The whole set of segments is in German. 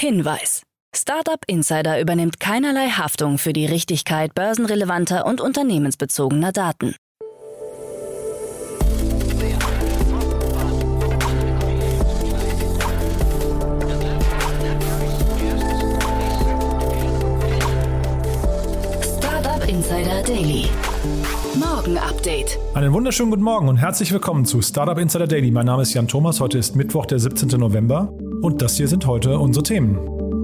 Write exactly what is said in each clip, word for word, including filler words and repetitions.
Hinweis: Startup Insider übernimmt keinerlei Haftung für die Richtigkeit börsenrelevanter und unternehmensbezogener Daten. Startup Insider Daily. Morgen Update. Einen wunderschönen guten Morgen und herzlich willkommen zu Startup Insider Daily. Mein Name ist Jan Thomas, heute ist Mittwoch, der siebzehnten November und das hier sind heute unsere Themen.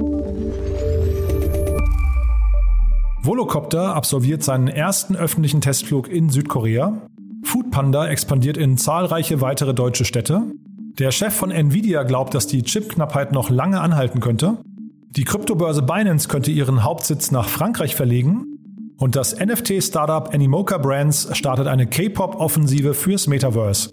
Volocopter absolviert seinen ersten öffentlichen Testflug in Südkorea. Foodpanda expandiert in zahlreiche weitere deutsche Städte. Der Chef von Nvidia glaubt, dass die Chipknappheit noch lange anhalten könnte. Die Kryptobörse Binance könnte ihren Hauptsitz nach Frankreich verlegen. Und das N F T-Startup Animoca Brands startet eine K-Pop-Offensive fürs Metaverse.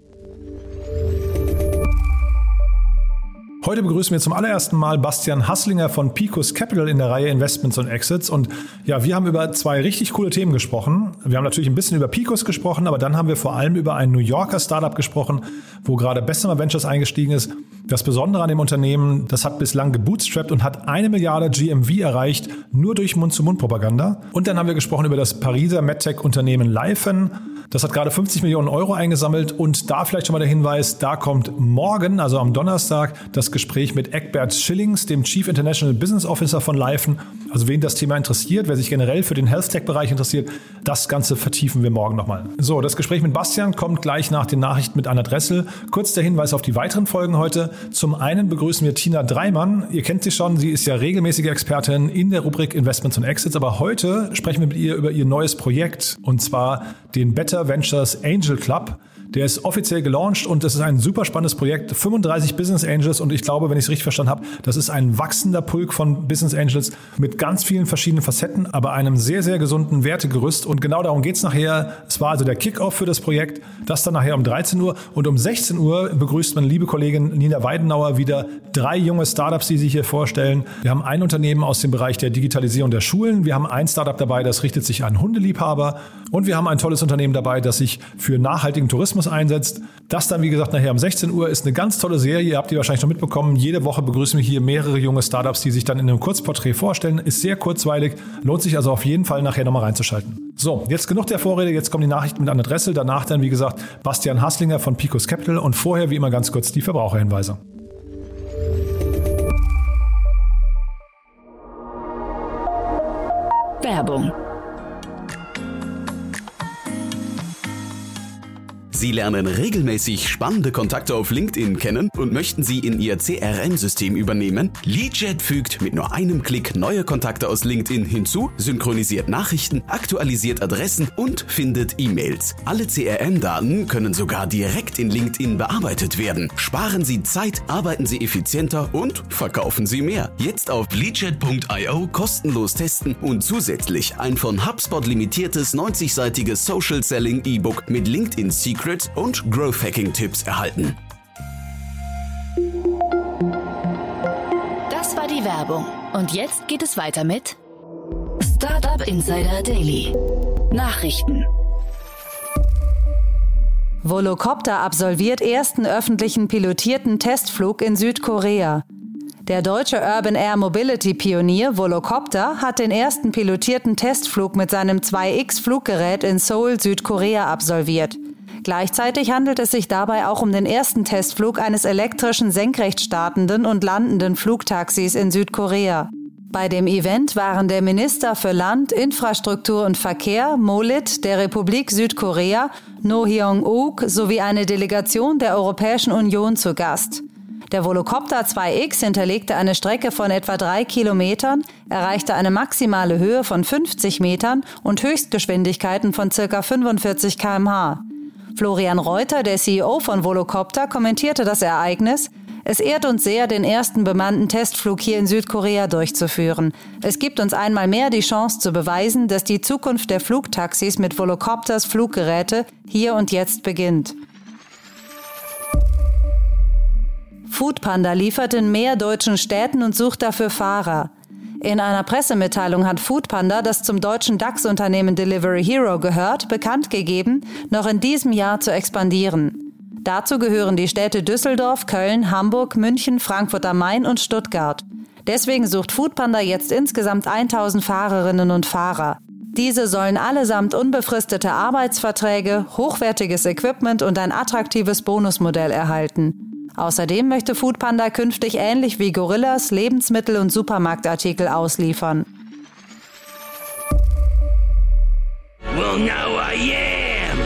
Heute begrüßen wir zum allerersten Mal Bastian Haßlinger von Picus Capital in der Reihe Investments und Exits. Und ja, wir haben über zwei richtig coole Themen gesprochen. Wir haben natürlich ein bisschen über Picus gesprochen, aber dann haben wir vor allem über ein New Yorker Startup gesprochen, wo gerade Bessemer Ventures eingestiegen ist. Das Besondere an dem Unternehmen, das hat bislang gebootstrapped und hat eine Milliarde G M V erreicht, nur durch Mund-zu-Mund-Propaganda. Und dann haben wir gesprochen über das Pariser MedTech-Unternehmen Lifen. Das hat gerade fünfzig Millionen Euro eingesammelt und da vielleicht schon mal der Hinweis, da kommt morgen, also am Donnerstag, das Gespräch mit Egbert Schillings, dem Chief International Business Officer von Lifen. Also wen das Thema interessiert, wer sich generell für den Health-Tech-Bereich interessiert, das Ganze vertiefen wir morgen nochmal. So, das Gespräch mit Bastian kommt gleich nach den Nachrichten mit Anna Dressel. Kurz der Hinweis auf die weiteren Folgen heute. Zum einen begrüßen wir Tina Dreimann. Ihr kennt sie schon, sie ist ja regelmäßige Expertin in der Rubrik Investments und Exits, aber heute sprechen wir mit ihr über ihr neues Projekt und zwar den Better Ventures Angel Club. Der ist offiziell gelauncht und es ist ein super spannendes Projekt. fünfunddreißig Business Angels und ich glaube, wenn ich es richtig verstanden habe, das ist ein wachsender Pulk von Business Angels mit ganz vielen verschiedenen Facetten, aber einem sehr, sehr gesunden Wertegerüst. Und genau darum geht es nachher. Es war also der Kickoff für das Projekt. Das dann nachher um dreizehn Uhr und um sechzehn Uhr begrüßt meine liebe Kollegin Nina Weidenauer wieder drei junge Startups, die sich hier vorstellen. Wir haben ein Unternehmen aus dem Bereich der Digitalisierung der Schulen. Wir haben ein Startup dabei, das richtet sich an Hundeliebhaber. Und wir haben ein tolles Unternehmen dabei, das sich für nachhaltigen Tourismus einsetzt. Das dann, wie gesagt, nachher um sechzehn Uhr ist eine ganz tolle Serie. Ihr habt die wahrscheinlich schon mitbekommen. Jede Woche begrüßen wir hier mehrere junge Startups, die sich dann in einem Kurzporträt vorstellen. Ist sehr kurzweilig. Lohnt sich also auf jeden Fall nachher nochmal reinzuschalten. So, jetzt genug der Vorrede. Jetzt kommen die Nachrichten mit Anna Dressel. Danach dann, wie gesagt, Bastian Haßlinger von Picus Capital und vorher, wie immer, ganz kurz die Verbraucherhinweise. Werbung. Sie lernen regelmäßig spannende Kontakte auf LinkedIn kennen und möchten sie in Ihr C R M-System übernehmen? LeadJet fügt mit nur einem Klick neue Kontakte aus LinkedIn hinzu, synchronisiert Nachrichten, aktualisiert Adressen und findet E-Mails. Alle C R M-Daten können sogar direkt in LinkedIn bearbeitet werden. Sparen Sie Zeit, arbeiten Sie effizienter und verkaufen Sie mehr. Jetzt auf leadjet punkt io kostenlos testen und zusätzlich ein von HubSpot limitiertes neunzig-seitiges Social Selling E-Book mit LinkedIn Secrets und Growth Hacking Tipps erhalten. Das war die Werbung. Und jetzt geht es weiter mit Startup Insider Daily. Nachrichten. Volocopter absolviert ersten öffentlichen pilotierten Testflug in Südkorea. Der deutsche Urban Air Mobility Pionier Volocopter hat den ersten pilotierten Testflug mit seinem zwei X Fluggerät in Seoul, Südkorea absolviert. Gleichzeitig handelt es sich dabei auch um den ersten Testflug eines elektrischen senkrecht startenden und landenden Flugtaxis in Südkorea. Bei dem Event waren der Minister für Land, Infrastruktur und Verkehr, Molit, der Republik Südkorea, No Hyung-uk sowie eine Delegation der Europäischen Union zu Gast. Der Volocopter zwei X hinterlegte eine Strecke von etwa drei Kilometern, erreichte eine maximale Höhe von fünfzig Metern und Höchstgeschwindigkeiten von ca. fünfundvierzig Kilometer pro Stunde. Florian Reuter, der C E O von Volocopter, kommentierte das Ereignis: Es ehrt uns sehr, den ersten bemannten Testflug hier in Südkorea durchzuführen. Es gibt uns einmal mehr die Chance zu beweisen, dass die Zukunft der Flugtaxis mit Volocopters Fluggeräte hier und jetzt beginnt. Foodpanda liefert in mehr deutschen Städten und sucht dafür Fahrer. In einer Pressemitteilung hat Foodpanda, das zum deutschen DAX-Unternehmen Delivery Hero gehört, bekannt gegeben, noch in diesem Jahr zu expandieren. Dazu gehören die Städte Düsseldorf, Köln, Hamburg, München, Frankfurt am Main und Stuttgart. Deswegen sucht Foodpanda jetzt insgesamt tausend Fahrerinnen und Fahrer. Diese sollen allesamt unbefristete Arbeitsverträge, hochwertiges Equipment und ein attraktives Bonusmodell erhalten. Außerdem möchte Foodpanda künftig ähnlich wie Gorillas Lebensmittel- und Supermarktartikel ausliefern. Well, now I am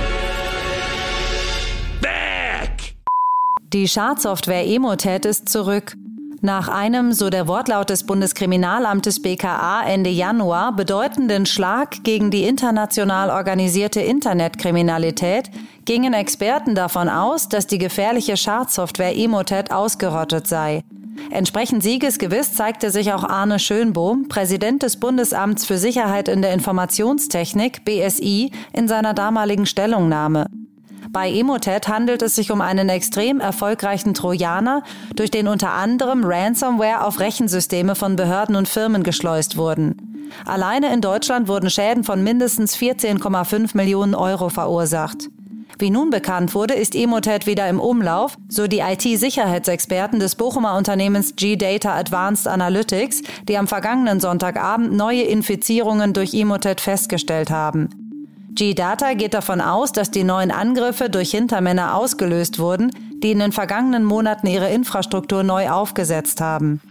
back. Die Schadsoftware Emotet ist zurück. Nach einem, so der Wortlaut des Bundeskriminalamtes B K A Ende Januar, bedeutenden Schlag gegen die international organisierte Internetkriminalität gingen Experten davon aus, dass die gefährliche Schadsoftware Emotet ausgerottet sei. Entsprechend siegesgewiss zeigte sich auch Arne Schönbohm, Präsident des Bundesamts für Sicherheit in der Informationstechnik, B S I, in seiner damaligen Stellungnahme. Bei Emotet handelt es sich um einen extrem erfolgreichen Trojaner, durch den unter anderem Ransomware auf Rechensysteme von Behörden und Firmen geschleust wurden. Alleine in Deutschland wurden Schäden von mindestens vierzehn Komma fünf Millionen Euro verursacht. Wie nun bekannt wurde, ist Emotet wieder im Umlauf, so die I T-Sicherheitsexperten des Bochumer Unternehmens G-Data Advanced Analytics, die am vergangenen Sonntagabend neue Infizierungen durch Emotet festgestellt haben. G-Data geht davon aus, dass die neuen Angriffe durch Hintermänner ausgelöst wurden, die in den vergangenen Monaten ihre Infrastruktur neu aufgesetzt haben.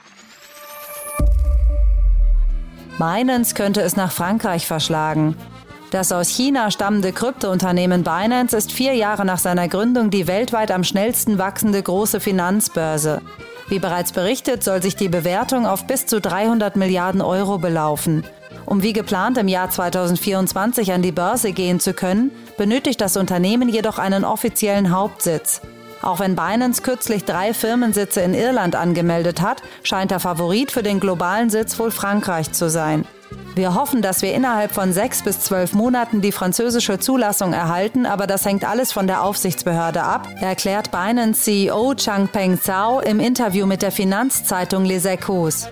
Binance könnte es nach Frankreich verschlagen. Das aus China stammende Kryptounternehmen Binance ist vier Jahre nach seiner Gründung die weltweit am schnellsten wachsende große Finanzbörse. Wie bereits berichtet, soll sich die Bewertung auf bis zu dreihundert Milliarden Euro belaufen. Um wie geplant im Jahr zweitausendvierundzwanzig an die Börse gehen zu können, benötigt das Unternehmen jedoch einen offiziellen Hauptsitz. Auch wenn Binance kürzlich drei Firmensitze in Irland angemeldet hat, scheint der Favorit für den globalen Sitz wohl Frankreich zu sein. Wir hoffen, dass wir innerhalb von sechs bis zwölf Monaten die französische Zulassung erhalten, aber das hängt alles von der Aufsichtsbehörde ab, erklärt Binance C E O Changpeng Zhao im Interview mit der Finanzzeitung Les Echos.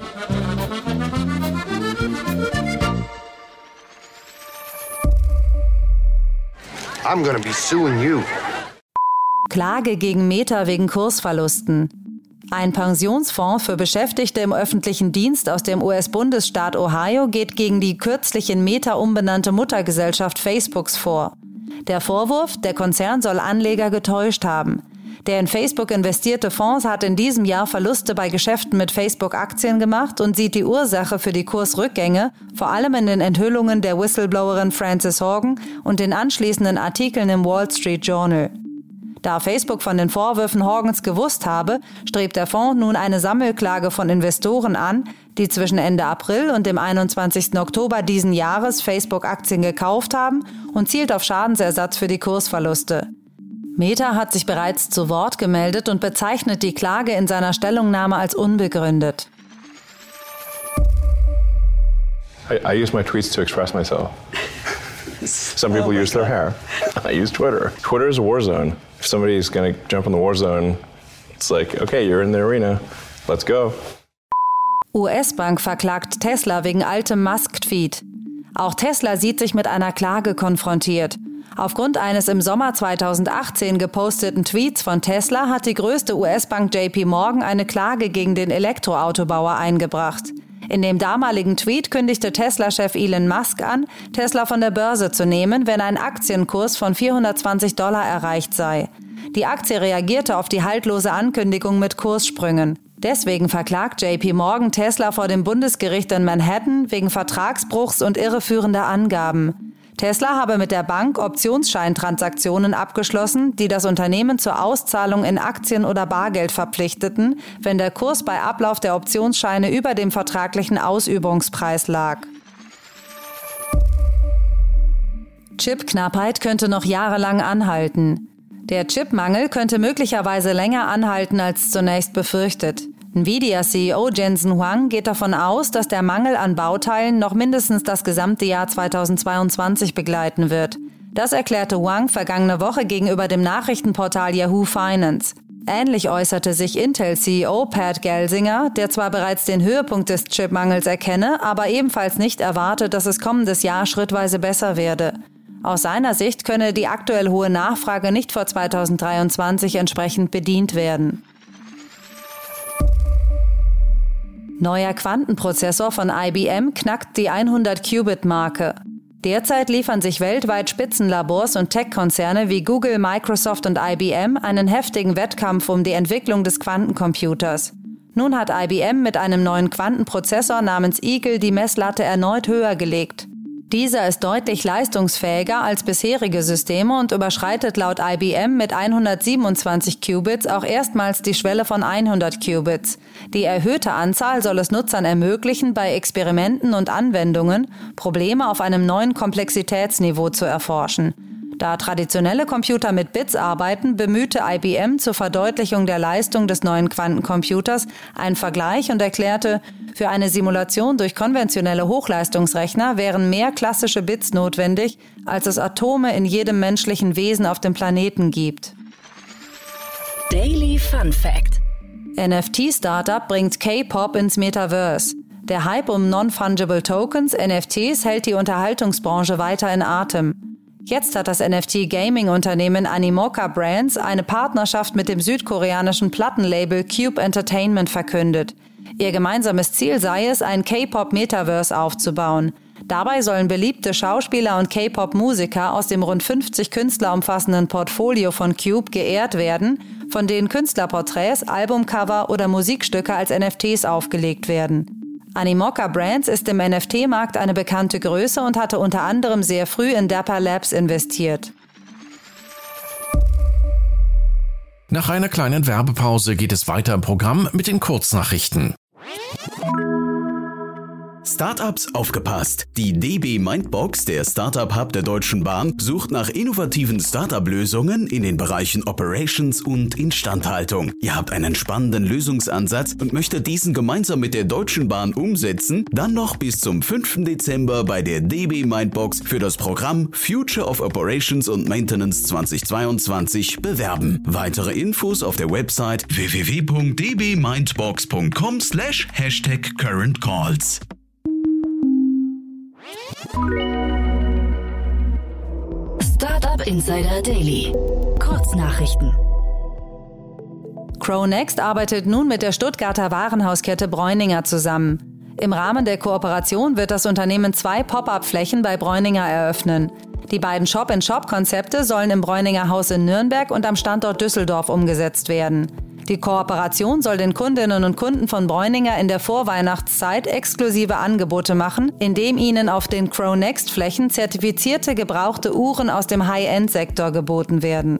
I'm gonna be suing you. Klage gegen Meta wegen Kursverlusten. Ein Pensionsfonds für Beschäftigte im öffentlichen Dienst aus dem U S-Bundesstaat Ohio geht gegen die kürzlich in Meta umbenannte Muttergesellschaft Facebooks vor. Der Vorwurf, der Konzern soll Anleger getäuscht haben. Der in Facebook investierte Fonds hat in diesem Jahr Verluste bei Geschäften mit Facebook-Aktien gemacht und sieht die Ursache für die Kursrückgänge vor allem in den Enthüllungen der Whistleblowerin Frances Haugen und den anschließenden Artikeln im Wall Street Journal. Da Facebook von den Vorwürfen Haugens gewusst habe, strebt der Fonds nun eine Sammelklage von Investoren an, die zwischen Ende April und dem einundzwanzigsten Oktober diesen Jahres Facebook-Aktien gekauft haben und zielt auf Schadensersatz für die Kursverluste. Meta hat sich bereits zu Wort gemeldet und bezeichnet die Klage in seiner Stellungnahme als unbegründet. I, I use my tweets to express myself. Some people use their hair. I use Twitter. Twitter is a war zone. If somebody's going to jump in the war zone, it's like, okay, you're in the arena. Let's go. U S-Bank verklagt Tesla wegen altem Musk-Tweet. Auch Tesla sieht sich mit einer Klage konfrontiert. Aufgrund eines im Sommer zweitausendachtzehn geposteten Tweets von Tesla hat die größte U S-Bank J P Morgan eine Klage gegen den Elektroautobauer eingebracht. In dem damaligen Tweet kündigte Tesla-Chef Elon Musk an, Tesla von der Börse zu nehmen, wenn ein Aktienkurs von vierhundertzwanzig Dollar erreicht sei. Die Aktie reagierte auf die haltlose Ankündigung mit Kurssprüngen. Deswegen verklagt J P Morgan Tesla vor dem Bundesgericht in Manhattan wegen Vertragsbruchs und irreführender Angaben. Tesla habe mit der Bank Optionsscheintransaktionen abgeschlossen, die das Unternehmen zur Auszahlung in Aktien oder Bargeld verpflichteten, wenn der Kurs bei Ablauf der Optionsscheine über dem vertraglichen Ausübungspreis lag. Chipknappheit könnte noch jahrelang anhalten. Der Chipmangel könnte möglicherweise länger anhalten als zunächst befürchtet. Nvidia-C E O Jensen Huang geht davon aus, dass der Mangel an Bauteilen noch mindestens das gesamte Jahr zweitausendzweiundzwanzig begleiten wird. Das erklärte Huang vergangene Woche gegenüber dem Nachrichtenportal Yahoo Finance. Ähnlich äußerte sich Intel-C E O Pat Gelsinger, der zwar bereits den Höhepunkt des Chipmangels erkenne, aber ebenfalls nicht erwartet, dass es kommendes Jahr schrittweise besser werde. Aus seiner Sicht könne die aktuell hohe Nachfrage nicht vor zweitausenddreiundzwanzig entsprechend bedient werden. Neuer Quantenprozessor von I B M knackt die hundert-Qubit-Marke. Derzeit liefern sich weltweit Spitzenlabors und Tech-Konzerne wie Google, Microsoft und I B M einen heftigen Wettkampf um die Entwicklung des Quantencomputers. Nun hat I B M mit einem neuen Quantenprozessor namens Eagle die Messlatte erneut höher gelegt. Dieser ist deutlich leistungsfähiger als bisherige Systeme und überschreitet laut I B M mit hundertsiebenundzwanzig Qubits auch erstmals die Schwelle von hundert Qubits. Die erhöhte Anzahl soll es Nutzern ermöglichen, bei Experimenten und Anwendungen Probleme auf einem neuen Komplexitätsniveau zu erforschen. Da traditionelle Computer mit Bits arbeiten, bemühte I B M zur Verdeutlichung der Leistung des neuen Quantencomputers einen Vergleich und erklärte, für eine Simulation durch konventionelle Hochleistungsrechner wären mehr klassische Bits notwendig, als es Atome in jedem menschlichen Wesen auf dem Planeten gibt. Daily Fun Fact: N F T-Startup bringt K-Pop ins Metaverse. Der Hype um Non-Fungible Tokens, N F Ts, hält die Unterhaltungsbranche weiter in Atem. Jetzt hat das N F T-Gaming-Unternehmen Animoca Brands eine Partnerschaft mit dem südkoreanischen Plattenlabel Cube Entertainment verkündet. Ihr gemeinsames Ziel sei es, ein K-Pop-Metaverse aufzubauen. Dabei sollen beliebte Schauspieler und K-Pop-Musiker aus dem rund fünfzig Künstler umfassenden Portfolio von Cube geehrt werden, von denen Künstlerporträts, Albumcover oder Musikstücke als N F Ts aufgelegt werden. Animoca Brands ist im N F T-Markt eine bekannte Größe und hatte unter anderem sehr früh in Dapper Labs investiert. Nach einer kleinen Werbepause geht es weiter im Programm mit den Kurznachrichten. Startups aufgepasst! Die D B Mindbox, der Startup-Hub der Deutschen Bahn, sucht nach innovativen Startup-Lösungen in den Bereichen Operations und Instandhaltung. Ihr habt einen spannenden Lösungsansatz und möchtet diesen gemeinsam mit der Deutschen Bahn umsetzen? Dann noch bis zum fünften Dezember bei der D B Mindbox für das Programm Future of Operations und Maintenance zweitausendzweiundzwanzig bewerben. Weitere Infos auf der Website w w w punkt d b mindbox punkt com slash hashtag current calls. Startup Insider Daily. Kurznachrichten. Cronext arbeitet nun mit der Stuttgarter Warenhauskette Breuninger zusammen. Im Rahmen der Kooperation wird das Unternehmen zwei Pop-up-Flächen bei Breuninger eröffnen. Die beiden Shop-in-Shop-Konzepte sollen im Breuninger Haus in Nürnberg und am Standort Düsseldorf umgesetzt werden. Die Kooperation soll den Kundinnen und Kunden von Breuninger in der Vorweihnachtszeit exklusive Angebote machen, indem ihnen auf den Cronext-Flächen zertifizierte gebrauchte Uhren aus dem High-End-Sektor geboten werden.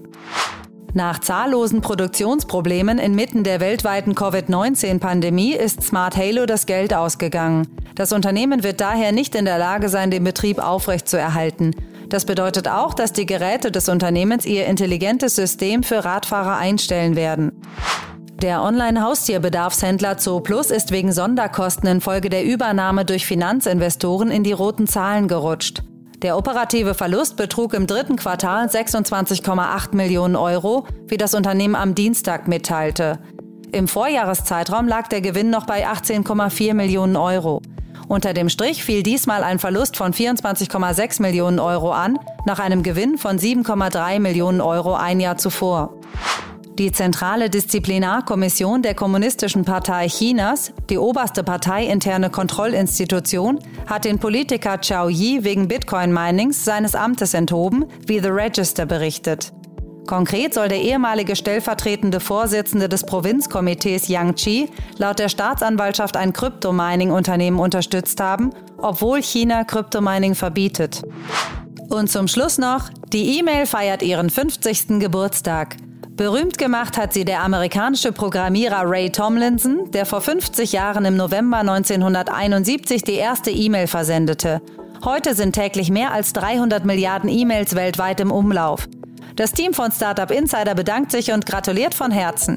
Nach zahllosen Produktionsproblemen inmitten der weltweiten Covid neunzehn Pandemie ist Smart Halo das Geld ausgegangen. Das Unternehmen wird daher nicht in der Lage sein, den Betrieb aufrechtzuerhalten. Das bedeutet auch, dass die Geräte des Unternehmens ihr intelligentes System für Radfahrer einstellen werden. Der Online-Haustierbedarfshändler Zooplus ist wegen Sonderkosten infolge der Übernahme durch Finanzinvestoren in die roten Zahlen gerutscht. Der operative Verlust betrug im dritten Quartal sechsundzwanzig Komma acht Millionen Euro, wie das Unternehmen am Dienstag mitteilte. Im Vorjahreszeitraum lag der Gewinn noch bei achtzehn Komma vier Millionen Euro. Unter dem Strich fiel diesmal ein Verlust von vierundzwanzig Komma sechs Millionen Euro an, nach einem Gewinn von sieben Komma drei Millionen Euro ein Jahr zuvor. Die Zentrale Disziplinarkommission der Kommunistischen Partei Chinas, die oberste parteiinterne Kontrollinstitution, hat den Politiker Zhao Yi wegen Bitcoin-Minings seines Amtes enthoben, wie The Register berichtet. Konkret soll der ehemalige stellvertretende Vorsitzende des Provinzkomitees Yang Chi laut der Staatsanwaltschaft ein Kryptomining-Unternehmen unterstützt haben, obwohl China Kryptomining verbietet. Und zum Schluss noch, die E-Mail feiert ihren fünfzigsten Geburtstag. Berühmt gemacht hat sie der amerikanische Programmierer Ray Tomlinson, der vor fünfzig Jahren im November neunzehnhunderteinundsiebzig die erste E-Mail versendete. Heute sind täglich mehr als dreihundert Milliarden E-Mails weltweit im Umlauf. Das Team von Startup Insider bedankt sich und gratuliert von Herzen.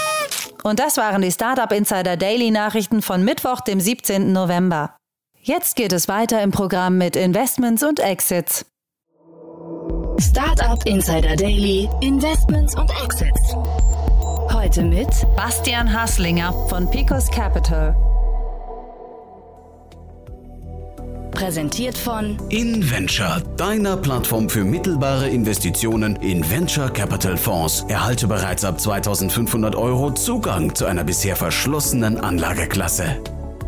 Und das waren die Startup Insider Daily Nachrichten von Mittwoch, dem siebzehnten November. Jetzt geht es weiter im Programm mit Investments und Exits. Startup Insider Daily, Investments und Exits. Heute mit Bastian Haßlinger von Picos Capital. Präsentiert von InVenture, deiner Plattform für mittelbare Investitionen in Venture Capital Fonds. Erhalte bereits ab zweitausendfünfhundert Euro Zugang zu einer bisher verschlossenen Anlageklasse.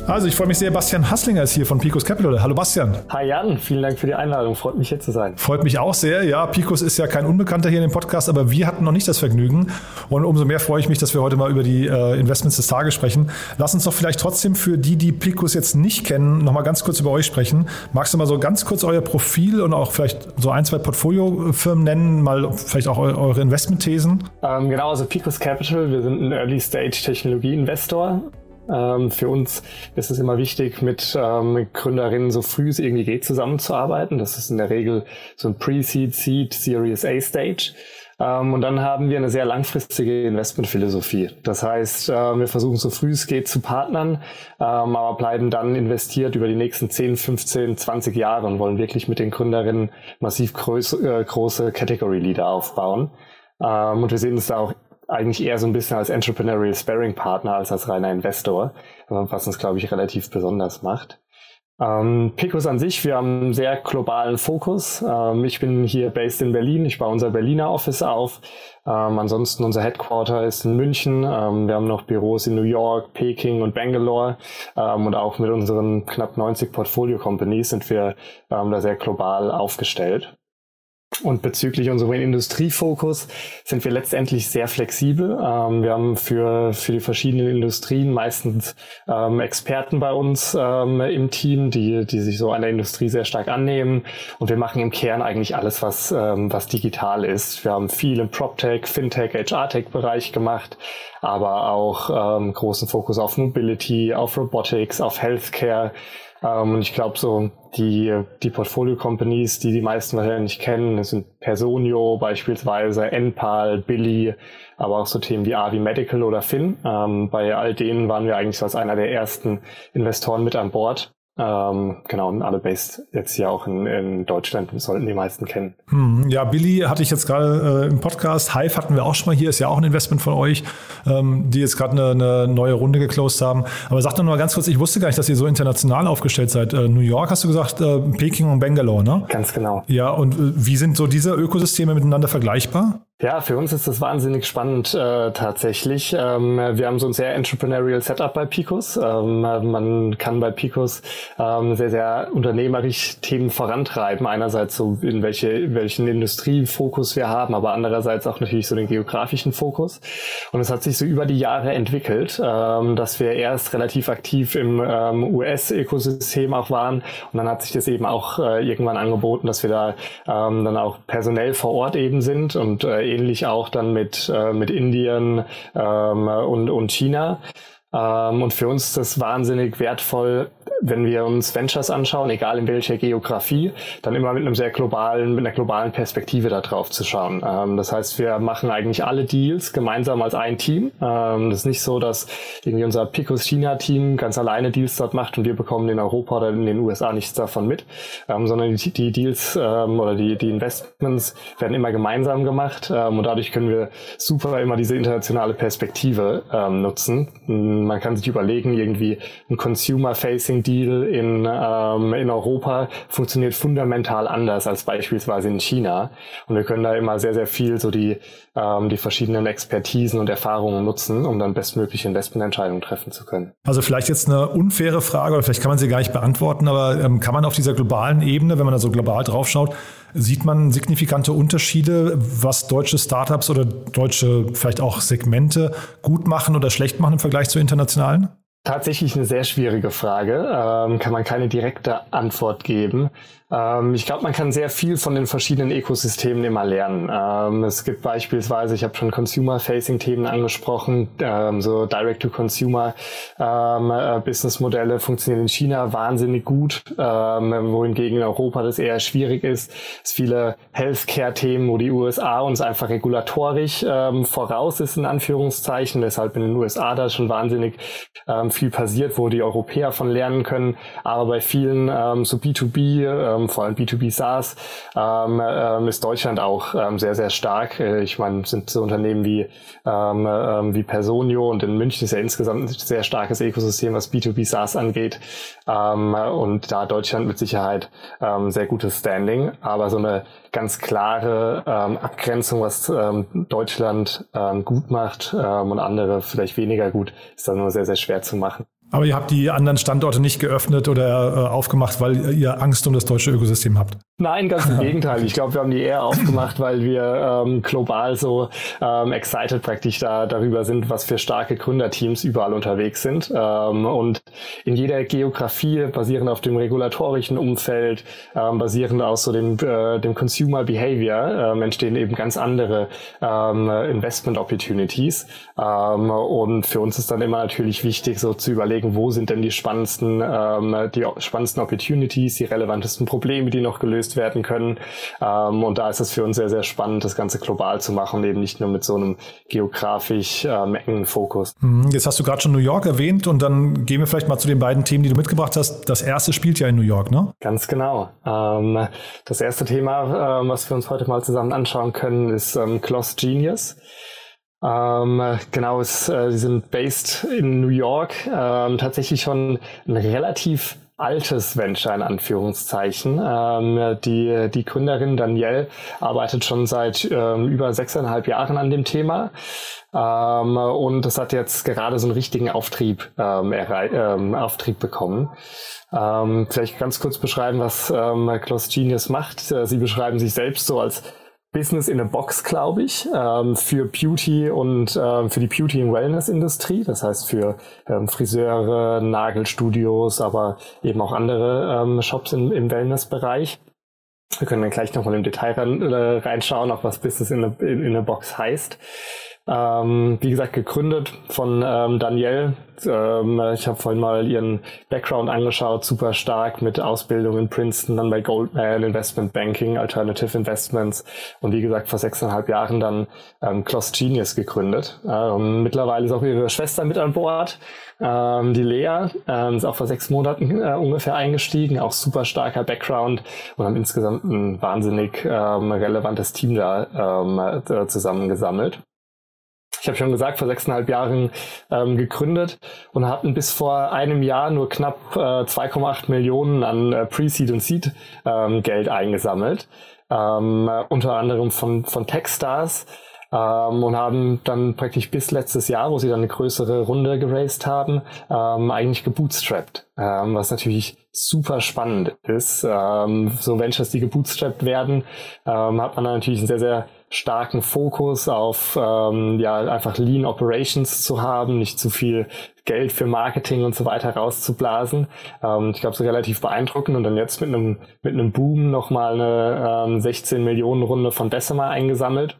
Also ich freue mich sehr, Bastian Hasslinger ist hier von Picus Capital. Hallo Bastian. Hi Jan, vielen Dank für die Einladung. Freut mich hier zu sein. Freut mich auch sehr. Ja, Picus ist ja kein Unbekannter hier in dem Podcast, aber wir hatten noch nicht das Vergnügen. Und umso mehr freue ich mich, dass wir heute mal über die äh, Investments des Tages sprechen. Lass uns doch vielleicht trotzdem für die, die Picus jetzt nicht kennen, nochmal ganz kurz über euch sprechen. Magst du mal so ganz kurz euer Profil und auch vielleicht so ein, zwei Portfoliofirmen nennen, mal vielleicht auch eu- eure Investmentthesen? Ähm, genau, also Picus Capital, wir sind ein Early-Stage-Technologie-Investor. Ähm, für uns ist es immer wichtig, mit ähm, Gründerinnen so früh es irgendwie geht zusammenzuarbeiten. Das ist in der Regel so ein Pre-Seed, Seed, Series A-Stage. Ähm, und dann haben wir eine sehr langfristige Investmentphilosophie. Das heißt, äh, wir versuchen so früh es geht zu partnern, ähm, aber bleiben dann investiert über die nächsten zehn, fünfzehn, zwanzig Jahre und wollen wirklich mit den Gründerinnen massiv groß, äh, große Category Leader aufbauen. Ähm, und wir sehen uns da auch eigentlich eher so ein bisschen als Entrepreneurial Sparring Partner als als reiner Investor, was uns, glaube ich, relativ besonders macht. Ähm, Picus an sich, wir haben einen sehr globalen Fokus. Ähm, ich bin hier based in Berlin, ich baue unser Berliner Office auf. Ähm, ansonsten unser Headquarter ist in München. Ähm, wir haben noch Büros in New York, Peking und Bangalore. Ähm, und auch mit unseren knapp neunzig Portfolio-Companies sind wir ähm, da sehr global aufgestellt. Und bezüglich unserem Industriefokus sind wir letztendlich sehr flexibel. Ähm, wir haben für für die verschiedenen Industrien meistens ähm, Experten bei uns ähm, im Team, die die sich so einer Industrie sehr stark annehmen. Und wir machen im Kern eigentlich alles, was ähm, was digital ist. Wir haben viel im PropTech, Fintech, H R-Tech-Bereich gemacht, aber auch ähm, großen Fokus auf Mobility, auf Robotics, auf Healthcare. Um, und ich glaube, so die die Portfolio-Companies, die die meisten wahrscheinlich kennen, das sind Personio beispielsweise, Enpal, Billy, aber auch so Themen wie Avi Medical oder Finn. Um, bei all denen waren wir eigentlich so als einer der ersten Investoren mit an Bord. Ähm, genau, und alle based jetzt hier auch in, in Deutschland, sollten die meisten kennen. Hm, ja, Billy hatte ich jetzt gerade äh, im Podcast. Hive hatten wir auch schon mal hier, ist ja auch ein Investment von euch, ähm, die jetzt gerade eine, eine neue Runde geclosed haben. Aber sag doch noch mal ganz kurz, ich wusste gar nicht, dass ihr so international aufgestellt seid. Äh, New York hast du gesagt, äh, Peking und Bangalore, ne? Ganz genau. Ja, und äh, wie sind so diese Ökosysteme miteinander vergleichbar? Ja, für uns ist das wahnsinnig spannend äh, tatsächlich. Ähm, wir haben so ein sehr entrepreneurial Setup bei Picus. Ähm, man kann bei Picus ähm, sehr, sehr unternehmerisch Themen vorantreiben. Einerseits so in welche welchen Industriefokus wir haben, aber andererseits auch natürlich so den geografischen Fokus. Und es hat sich so über die Jahre entwickelt, ähm, dass wir erst relativ aktiv im ähm, U S-Ökosystem auch waren. Und dann hat sich das eben auch äh, irgendwann angeboten, dass wir da ähm, dann auch personell vor Ort eben sind und äh, ähnlich auch dann mit äh, mit Indien ähm, und und China. Ähm, und für uns ist das wahnsinnig wertvoll, wenn wir uns Ventures anschauen, egal in welcher Geografie, dann immer mit einem sehr globalen, mit einer globalen Perspektive da drauf zu schauen. Ähm, das heißt, wir machen eigentlich alle Deals gemeinsam als ein Team. Ähm, das ist nicht so, dass irgendwie unser Picus China-Team ganz alleine Deals dort macht und wir bekommen in Europa oder in den U S A nichts davon mit, ähm, sondern die, die Deals ähm, oder die, die Investments werden immer gemeinsam gemacht ähm, und dadurch können wir super immer diese internationale Perspektive ähm, nutzen. Man kann sich überlegen, irgendwie ein Consumer-Facing Deal in, ähm, in Europa funktioniert fundamental anders als beispielsweise in China. Und wir können da immer sehr, sehr viel so die, ähm, die verschiedenen Expertisen und Erfahrungen nutzen, um dann bestmögliche Investmententscheidungen treffen zu können. Also vielleicht jetzt eine unfaire Frage oder vielleicht kann man sie gar nicht beantworten, aber ähm, kann man auf dieser globalen Ebene, wenn man da so global drauf schaut, sieht man signifikante Unterschiede, was deutsche Startups oder deutsche vielleicht auch Segmente gut machen oder schlecht machen im Vergleich zu internationalen? Tatsächlich eine sehr schwierige Frage. Ähm, kann man keine direkte Antwort geben. Ähm, ich glaube, man kann sehr viel von den verschiedenen Ökosystemen immer lernen. Ähm, es gibt beispielsweise, ich habe schon Consumer-Facing-Themen angesprochen, ähm, so Direct-to-Consumer ähm, äh, Business-Modelle funktionieren in China wahnsinnig gut, ähm, wohingegen in Europa das eher schwierig ist. Es viele Healthcare-Themen, wo die U S A uns einfach regulatorisch ähm, voraus ist, in Anführungszeichen, weshalb in den U S A da schon wahnsinnig ähm, viel passiert, wo die Europäer von lernen können. Aber bei vielen ähm, so B zwei B, ähm, vor allem B zwei B SaaS, ähm, ähm, ist Deutschland auch ähm, sehr, sehr stark. Äh, ich meine, sind so Unternehmen wie ähm, ähm, wie Personio und in München ist ja insgesamt ein sehr starkes Ökosystem, was B zwei B SaaS angeht. Ähm, und da Deutschland mit Sicherheit ähm, sehr gutes Standing. Aber so eine ganz klare ähm, Abgrenzung, was ähm, Deutschland ähm, gut macht ähm, und andere vielleicht weniger gut, ist dann nur sehr, sehr schwer zu machen. Aber ihr habt die anderen Standorte nicht geöffnet oder äh, aufgemacht, weil ihr Angst um das deutsche Ökosystem habt? Nein, ganz im Gegenteil. Ich glaube, wir haben die eher aufgemacht, weil wir ähm, global so ähm, excited praktisch da darüber sind, was für starke Gründerteams überall unterwegs sind. Ähm, und in jeder Geografie, basierend auf dem regulatorischen Umfeld, ähm, basierend aus so dem, äh, dem Consumer Behavior, ähm, entstehen eben ganz andere ähm, Investment Opportunities. Ähm, und für uns ist dann immer natürlich wichtig, so zu überlegen, wo sind denn die spannendsten, ähm, die spannendsten Opportunities, die relevantesten Probleme, die noch gelöst werden können. Ähm, und da ist es für uns sehr, sehr spannend, das Ganze global zu machen, eben nicht nur mit so einem geografisch ähm, engen Fokus. Jetzt hast du gerade schon New York erwähnt und dann gehen wir vielleicht mal zu den beiden Themen, die du mitgebracht hast. Das erste spielt ja in New York, ne? Ganz genau. Ähm, das erste Thema, ähm, was wir uns heute mal zusammen anschauen können, ist ähm, Clos Genius. Ähm, genau, es, äh, sie sind based in New York, ähm, tatsächlich schon ein relativ altes Venture in Anführungszeichen. Ähm, die, die Gründerin Danielle arbeitet schon seit ähm, über sechseinhalb Jahren an dem Thema. Ähm, und das hat jetzt gerade so einen richtigen Auftrieb, ähm, errei- ähm, Auftrieb bekommen. Ähm, vielleicht ganz kurz beschreiben, was ähm, Clos Genius macht. Sie beschreiben sich selbst so als Business in a Box, glaube ich, ähm, für Beauty und ähm, für die Beauty- und Wellness-Industrie. Das heißt für ähm, Friseure, Nagelstudios, aber eben auch andere ähm, Shops im, im Wellness-Bereich. Wir können dann gleich nochmal im Detail rein, äh, reinschauen, auch was Business in a, in, in a Box heißt. Ähm, wie gesagt, gegründet von ähm, Danielle. Ähm, ich habe vorhin mal ihren Background angeschaut, super stark mit Ausbildung in Princeton, dann bei Goldman, Investment Banking, Alternative Investments und wie gesagt vor sechseinhalb Jahren dann ähm, Clos Genius gegründet. Ähm, mittlerweile ist auch ihre Schwester mit an Bord, ähm, die Lea, ähm, ist auch vor sechs Monaten äh, ungefähr eingestiegen, auch super starker Background und haben insgesamt ein wahnsinnig ähm, relevantes Team da ähm, zusammengesammelt. Ich habe schon gesagt, vor sechseinhalb Jahren ähm, gegründet und hatten bis vor einem Jahr nur knapp äh, zwei Komma acht Millionen an äh, Pre-Seed und Seed ähm, Geld eingesammelt, ähm, äh, unter anderem von von Techstars ähm, und haben dann praktisch bis letztes Jahr, wo sie dann eine größere Runde geraced haben, ähm, eigentlich gebootstrapped, ähm, was natürlich super spannend ist. Ähm, so Ventures, die gebootstrapped werden, ähm, hat man dann natürlich einen sehr, sehr starken Fokus auf ähm, ja einfach Lean Operations zu haben, nicht zu viel Geld für Marketing und so weiter rauszublasen. Ähm, ich glaube, es ist relativ beeindruckend und dann jetzt mit einem mit einem Boom nochmal eine ähm, sechzehn Millionen Runde von Bessemer eingesammelt.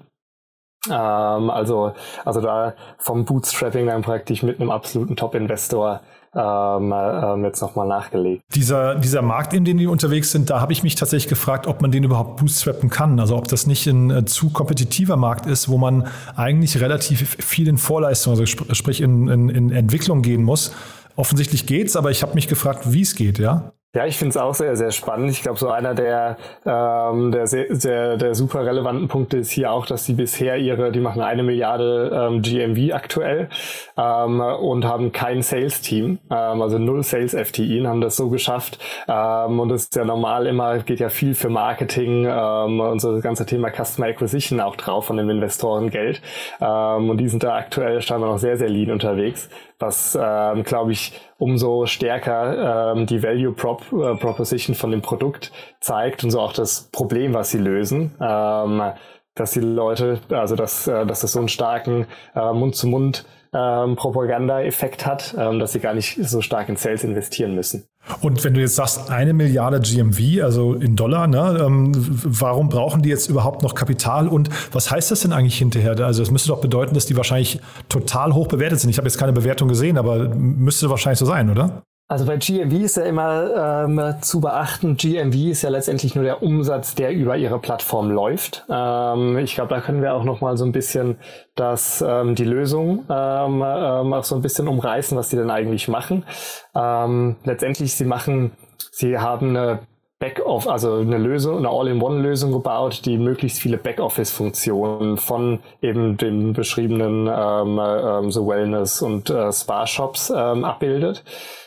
Ähm, also also da vom Bootstrapping dann praktisch mit einem absoluten Top-Investor Ähm, ähm, jetzt nochmal nachgelegt. Dieser, dieser Markt, in dem die unterwegs sind, da habe ich mich tatsächlich gefragt, ob man den überhaupt bootstrappen kann. Also ob das nicht ein äh, zu kompetitiver Markt ist, wo man eigentlich relativ viel in Vorleistung, also sp- sprich in, in, in Entwicklung gehen muss. Offensichtlich geht's, aber ich habe mich gefragt, wie es geht, ja? Ja, ich finde es auch sehr, sehr spannend. Ich glaube, so einer der, ähm, der, sehr, der, der super relevanten Punkte ist hier auch, dass sie bisher ihre, die machen eine Milliarde ähm, G M V aktuell ähm, und haben kein Sales-Team, ähm, also null Sales-F T I, und haben das so geschafft. Ähm, und das ist ja normal immer, geht ja viel für Marketing ähm, und so das ganze Thema Customer Acquisition auch drauf von den Investoren Geld. Ähm, und die sind da aktuell scheinbar noch sehr, sehr lean unterwegs, was, ähm, glaube ich, umso stärker ähm, die Value Prop, äh, Proposition von dem Produkt zeigt und so auch das Problem, was sie lösen, ähm, dass die Leute, also dass, äh, dass das so einen starken äh, Mund-zu-Mund ähm, Propaganda-Effekt hat, ähm, dass sie gar nicht so stark in Sales investieren müssen. Und wenn du jetzt sagst, eine Milliarde G M V, also in Dollar, ne, ähm, warum brauchen die jetzt überhaupt noch Kapital und was heißt das denn eigentlich hinterher? Also es müsste doch bedeuten, dass die wahrscheinlich total hoch bewertet sind. Ich habe jetzt keine Bewertung gesehen, aber müsste wahrscheinlich so sein, oder? Also bei G M V ist ja immer ähm, zu beachten, G M V ist ja letztendlich nur der Umsatz, der über ihre Plattform läuft. Ähm, ich glaube, da können wir auch noch mal so ein bisschen das, ähm, die Lösung ähm, ähm, auch so ein bisschen umreißen, was die denn eigentlich machen. Ähm, letztendlich, sie machen, sie haben eine Backoffice, also eine Lösung, eine All-in-One-Lösung gebaut, die möglichst viele Backoffice-Funktionen von eben den beschriebenen ähm, ähm, so Wellness- und äh, Spa-Shops ähm, abbildet.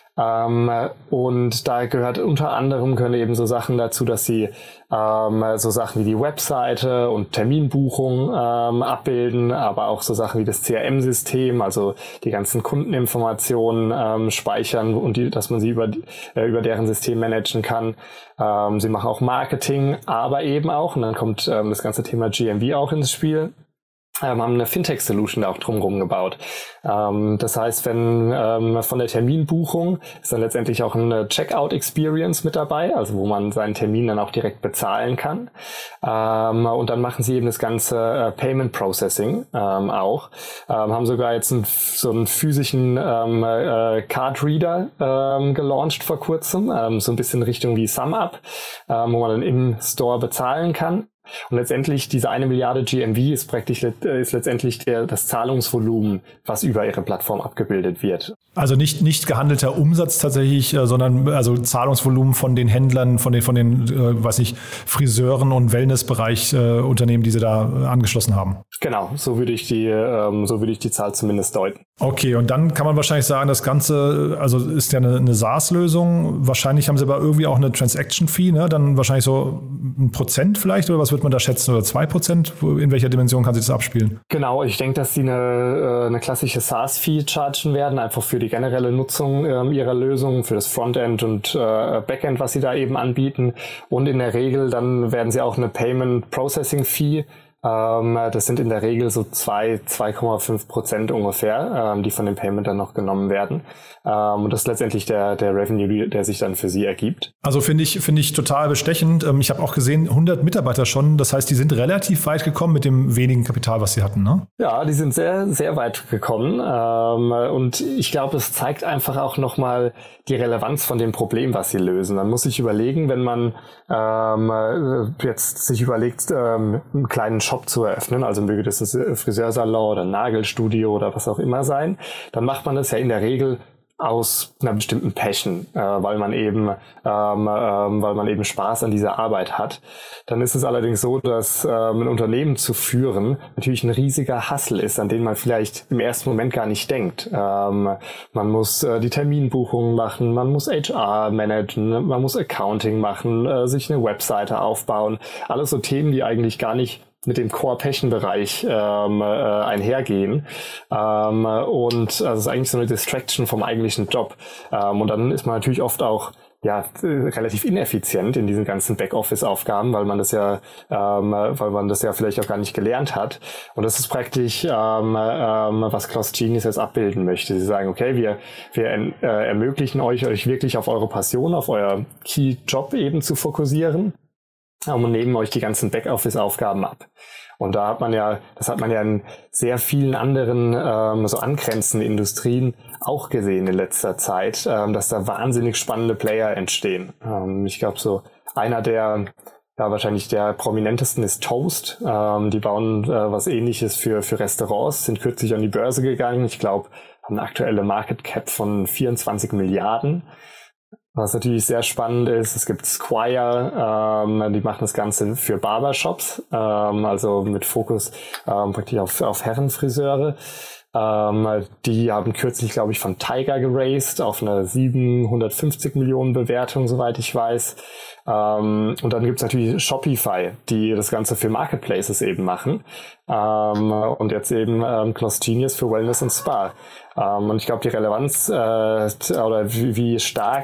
Ähm, und da gehört unter anderem können eben so Sachen dazu, dass sie ähm, so Sachen wie die Webseite und Terminbuchung ähm, abbilden, aber auch so Sachen wie das C R M-System, also die ganzen Kundeninformationen ähm, speichern und die, dass man sie über, äh, über deren System managen kann. Ähm, sie machen auch Marketing, aber eben auch, und dann kommt ähm, das ganze Thema G M V auch ins Spiel, Ähm, haben eine Fintech-Solution da auch drumherum gebaut. Ähm, das heißt, wenn ähm, von der Terminbuchung ist dann letztendlich auch eine Checkout-Experience mit dabei, also wo man seinen Termin dann auch direkt bezahlen kann. Ähm, und dann machen sie eben das ganze äh, Payment Processing ähm, auch. Ähm, haben sogar jetzt einen, so einen physischen ähm, äh, Card-Reader ähm, gelauncht vor kurzem, ähm, so ein bisschen Richtung wie SumUp, ähm, wo man dann im Store bezahlen kann. Und letztendlich diese eine Milliarde G M V ist praktisch ist letztendlich der, das Zahlungsvolumen, was über ihre Plattform abgebildet wird. Also nicht nicht gehandelter Umsatz tatsächlich, sondern also Zahlungsvolumen von den Händlern, von den von den äh, weiß ich Friseuren und Wellnessbereich äh, Unternehmen, die sie da angeschlossen haben. Genau, so würde ich die ähm, so würde ich die Zahl zumindest deuten. Okay, und dann kann man wahrscheinlich sagen, das Ganze, also ist ja eine, eine SaaS-Lösung. Wahrscheinlich haben sie aber irgendwie auch eine Transaction-Fee, ne? Dann wahrscheinlich so ein Prozent vielleicht, oder was wird man da schätzen? Oder zwei Prozent? In welcher Dimension kann sich das abspielen? Genau, ich denke, dass sie eine, eine klassische SaaS-Fee chargen werden, einfach für die generelle Nutzung ähm, ihrer Lösung, für das Frontend und äh, Backend, was sie da eben anbieten. Und in der Regel dann werden sie auch eine Payment-Processing-Fee. Ähm, das sind in der Regel so zwei, zwei Komma fünf Prozent ungefähr, ähm, die von dem Payment dann noch genommen werden. Ähm, und das ist letztendlich der, der Revenue, der sich dann für sie ergibt. Also finde ich, finde ich total bestechend. Ähm, ich habe auch gesehen, hundert Mitarbeiter schon. Das heißt, die sind relativ weit gekommen mit dem wenigen Kapital, was sie hatten, ne? Ja, die sind sehr, sehr weit gekommen. Ähm, und ich glaube, es zeigt einfach auch nochmal die Relevanz von dem Problem, was sie lösen. Man muss sich überlegen, wenn man ähm, jetzt sich überlegt, ähm, einen kleinen Shop zu eröffnen, also möge das ein Friseursalon oder ein Nagelstudio oder was auch immer sein, dann macht man das ja in der Regel aus einer bestimmten Passion, äh, weil man eben ähm, ähm, weil man eben Spaß an dieser Arbeit hat. Dann ist es allerdings so, dass ähm, ein Unternehmen zu führen natürlich ein riesiger Hustle ist, an den man vielleicht im ersten Moment gar nicht denkt. Ähm, man muss äh, die Terminbuchungen machen, man muss H R managen, man muss Accounting machen, äh, sich eine Webseite aufbauen. Alles so Themen, die eigentlich gar nicht mit dem Core-Passion-Bereich ähm, äh, einhergehen. Ähm, und also es ist eigentlich so eine Distraction vom eigentlichen Job. Ähm, und dann ist man natürlich oft auch ja relativ ineffizient in diesen ganzen Backoffice-Aufgaben, weil man das ja ähm, weil man das ja vielleicht auch gar nicht gelernt hat. Und das ist praktisch ähm, ähm, was Cloth Genius jetzt abbilden möchte. Sie sagen, okay, wir wir äh, ermöglichen euch, euch wirklich auf eure Passion, auf euer Key-Job eben zu fokussieren. Und nehmen euch die ganzen Backoffice-Aufgaben ab. Und da hat man ja, das hat man ja in sehr vielen anderen ähm, so angrenzenden Industrien auch gesehen in letzter Zeit, ähm, dass da wahnsinnig spannende Player entstehen. Ähm, ich glaube, so einer der, ja wahrscheinlich der prominentesten ist Toast. Ähm, die bauen äh, was Ähnliches für für Restaurants, sind kürzlich an die Börse gegangen. Ich glaube, haben eine aktuelle Market Cap von vierundzwanzig Milliarden. Was natürlich sehr spannend ist, es gibt Squire, ähm, die machen das Ganze für Barbershops, ähm, also mit Fokus ähm, praktisch auf, auf Herrenfriseure. Ähm, die haben kürzlich, glaube ich, von Tiger geraced auf eine siebenhundertfünfzig Millionen Bewertung, soweit ich weiß. Ähm, und dann gibt's natürlich Shopify, die das Ganze für Marketplaces eben machen. Ähm, und jetzt eben ähm, Cloth Genius für Wellness und Spa. Ähm, und ich glaube, die Relevanz äh, oder wie, wie stark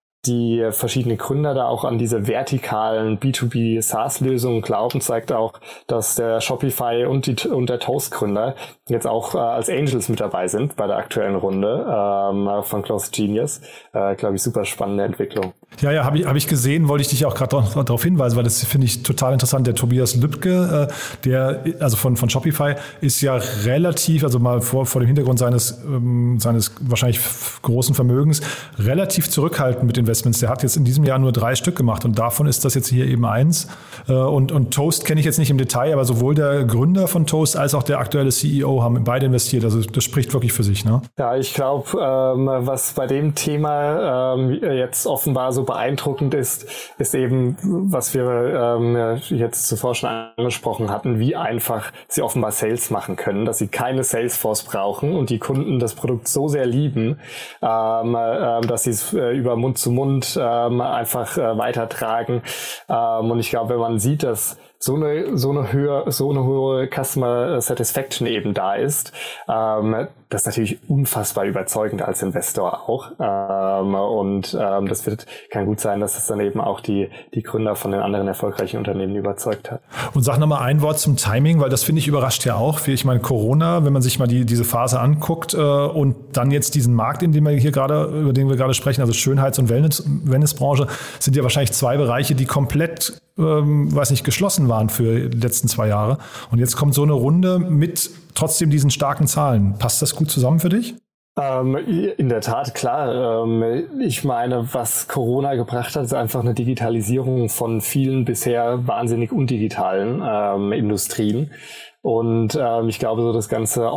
die verschiedenen Gründer da auch an diese vertikalen B zwei B SaaS-Lösungen glauben, zeigt auch, dass der Shopify und, die, und der Toast-Gründer jetzt auch äh, als Angels mit dabei sind bei der aktuellen Runde ähm, von Cloth Genius. Äh, glaube ich, super spannende Entwicklung. Ja, ja, habe ich, hab ich gesehen, wollte ich dich auch gerade darauf hinweisen, weil das finde ich total interessant. Der Tobias Lübke, äh, der, also von, von Shopify, ist ja relativ, also mal vor, vor dem Hintergrund seines, ähm, seines wahrscheinlich großen Vermögens, relativ zurückhaltend mit den Investments. Der hat jetzt in diesem Jahr nur drei Stück gemacht und davon ist das jetzt hier eben eins. Und, und Toast kenne ich jetzt nicht im Detail, aber sowohl der Gründer von Toast als auch der aktuelle C E O haben beide investiert. Also das spricht wirklich für sich, ne? Ja, ich glaube, ähm, was bei dem Thema ähm, jetzt offenbar so beeindruckend ist, ist eben, was wir ähm, jetzt zuvor schon angesprochen hatten, wie einfach sie offenbar Sales machen können, dass sie keine Salesforce brauchen und die Kunden das Produkt so sehr lieben, ähm, äh, dass sie es äh, über Mund zu Mund ähm, einfach äh, weitertragen. Ähm, und ich glaube, wenn man sieht, dass so eine so eine höhe so eine hohe Customer Satisfaction eben da ist, ähm, das ist natürlich unfassbar überzeugend als Investor auch, ähm, und ähm, das wird kann gut sein, dass es dann eben auch die die Gründer von den anderen erfolgreichen Unternehmen überzeugt hat. Und sag nochmal ein Wort zum Timing, weil das finde ich überrascht ja auch. Ich meine, Corona, wenn man sich mal die diese Phase anguckt äh, und dann jetzt diesen Markt, in dem wir hier gerade über den wir gerade sprechen, also Schönheits- und Wellness, Wellnessbranche, sind ja wahrscheinlich zwei Bereiche, die komplett ähm, weiß nicht geschlossen waren für die letzten zwei Jahre. Und jetzt kommt so eine Runde mit trotzdem diesen starken Zahlen. Passt das gut zusammen für dich? Ähm, in der Tat, klar. Ähm, ich meine, was Corona gebracht hat, ist einfach eine Digitalisierung von vielen bisher wahnsinnig undigitalen ähm, Industrien. Und ähm, ich glaube, so das ganze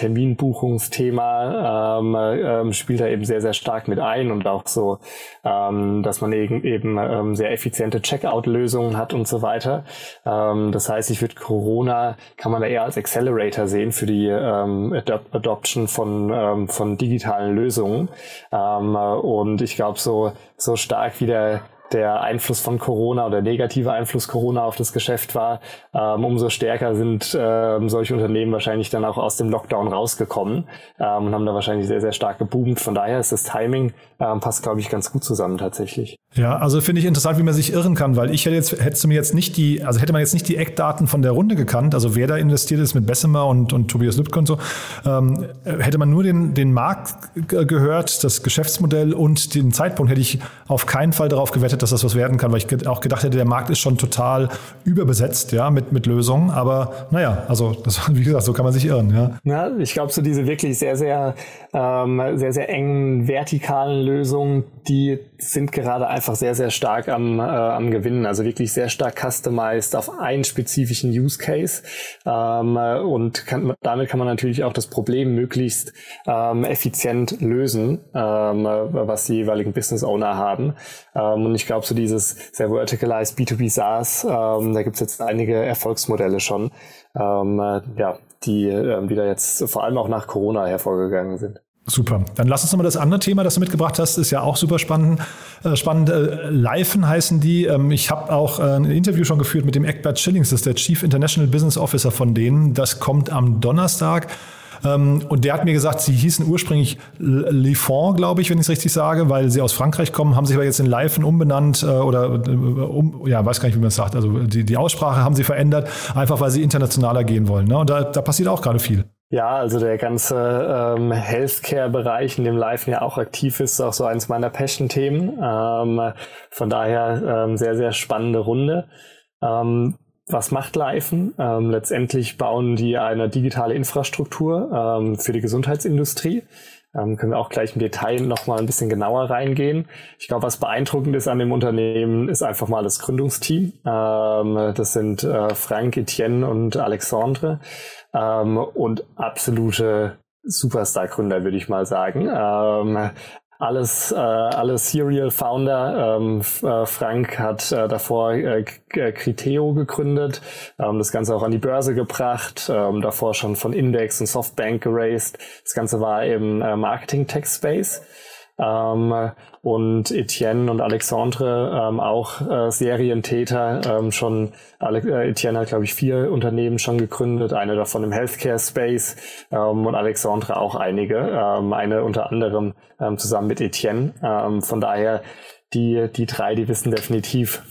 Online-Terminbuchungsthema ähm, ähm, spielt da eben sehr, sehr stark mit ein und auch so, ähm, dass man eben, eben ähm, sehr effiziente Checkout-Lösungen hat und so weiter. Ähm, das heißt, ich würde Corona, kann man da eher als Accelerator sehen für die ähm, Adop- Adoption von ähm, von digitalen Lösungen. Ähm, und ich glaube, so so stark wie der der Einfluss von Corona oder negative Einfluss Corona auf das Geschäft war, ähm, umso stärker sind ähm, solche Unternehmen wahrscheinlich dann auch aus dem Lockdown rausgekommen ähm, und haben da wahrscheinlich sehr, sehr stark geboomt. Von daher ist das Timing, ähm, passt, glaube ich, ganz gut zusammen tatsächlich. Ja, also finde ich interessant, wie man sich irren kann, weil ich hätte jetzt, hättest du mir jetzt nicht die, also hätte man jetzt nicht die Eckdaten von der Runde gekannt, also wer da investiert ist mit Bessemer und, und Tobias Lübke und so, ähm, hätte man nur den, den Markt g- gehört, das Geschäftsmodell und den Zeitpunkt, hätte ich auf keinen Fall darauf gewettet, dass das was werden kann, weil ich auch gedacht hätte, der Markt ist schon total überbesetzt, ja, mit, mit Lösungen, aber naja, also das, wie gesagt, so kann man sich irren, ja. Ja, ich glaube, so diese wirklich sehr, sehr, ähm, sehr, sehr engen vertikalen Lösungen, die sind gerade einfach sehr, sehr stark am, äh, am Gewinnen, also wirklich sehr stark customized auf einen spezifischen Use Case, ähm, und kann, damit kann man natürlich auch das Problem möglichst ähm, effizient lösen, ähm, was die jeweiligen Business Owner haben, ähm, und ich glaube, so dieses sehr verticalized B zwei B SaaS, ähm, da gibt es jetzt einige Erfolgsmodelle schon, ähm, ja, die äh, wieder jetzt vor allem auch nach Corona hervorgegangen sind. Super. Dann lass uns nochmal das andere Thema, das du mitgebracht hast, ist ja auch super spannend. Äh, spannend. Äh, Lifen heißen die. Ähm, ich habe auch äh, ein Interview schon geführt mit dem Eckbert Schillings, das ist der Chief International Business Officer von denen. Das kommt am Donnerstag. Ähm, und der hat mir gesagt, sie hießen ursprünglich Lifon, glaube ich, wenn ich es richtig sage, weil sie aus Frankreich kommen, haben sich aber jetzt in Lifen umbenannt äh, oder äh, um, ja, weiß gar nicht, wie man es sagt. Also die, die Aussprache haben sie verändert, einfach weil sie internationaler gehen wollen. Ne? Und da, da passiert auch gerade viel. Ja, also der ganze ähm, Healthcare-Bereich, in dem Lifen ja auch aktiv ist, ist auch so eins meiner Passion-Themen. Ähm, von daher ähm, sehr, sehr spannende Runde. Ähm, was macht Lifen? Ähm, letztendlich bauen die eine digitale Infrastruktur ähm, für die Gesundheitsindustrie. Ähm, können wir auch gleich im Detail noch mal ein bisschen genauer reingehen. Ich glaube, was beeindruckend ist an dem Unternehmen, ist einfach mal das Gründungsteam. Ähm, das sind äh, Frank, Etienne und Alexandre. Ähm, und absolute Superstar-Gründer, würde ich mal sagen. Ähm, alles, äh, alles Serial Founder. Ähm, äh, Frank hat äh, davor äh, Criteo gegründet, ähm, das Ganze auch an die Börse gebracht, ähm, davor schon von Index und Softbank geraced. Das Ganze war im äh, Marketing-Tech-Space. Ähm, und Etienne und Alexandre ähm, auch äh, Serientäter, ähm, schon Ale- äh, Etienne hat, glaube ich, vier Unternehmen schon gegründet, eine davon im Healthcare-Space, ähm, und Alexandre auch einige, ähm, eine unter anderem ähm, zusammen mit Etienne. Ähm, von daher, die die drei, die wissen definitiv, was sie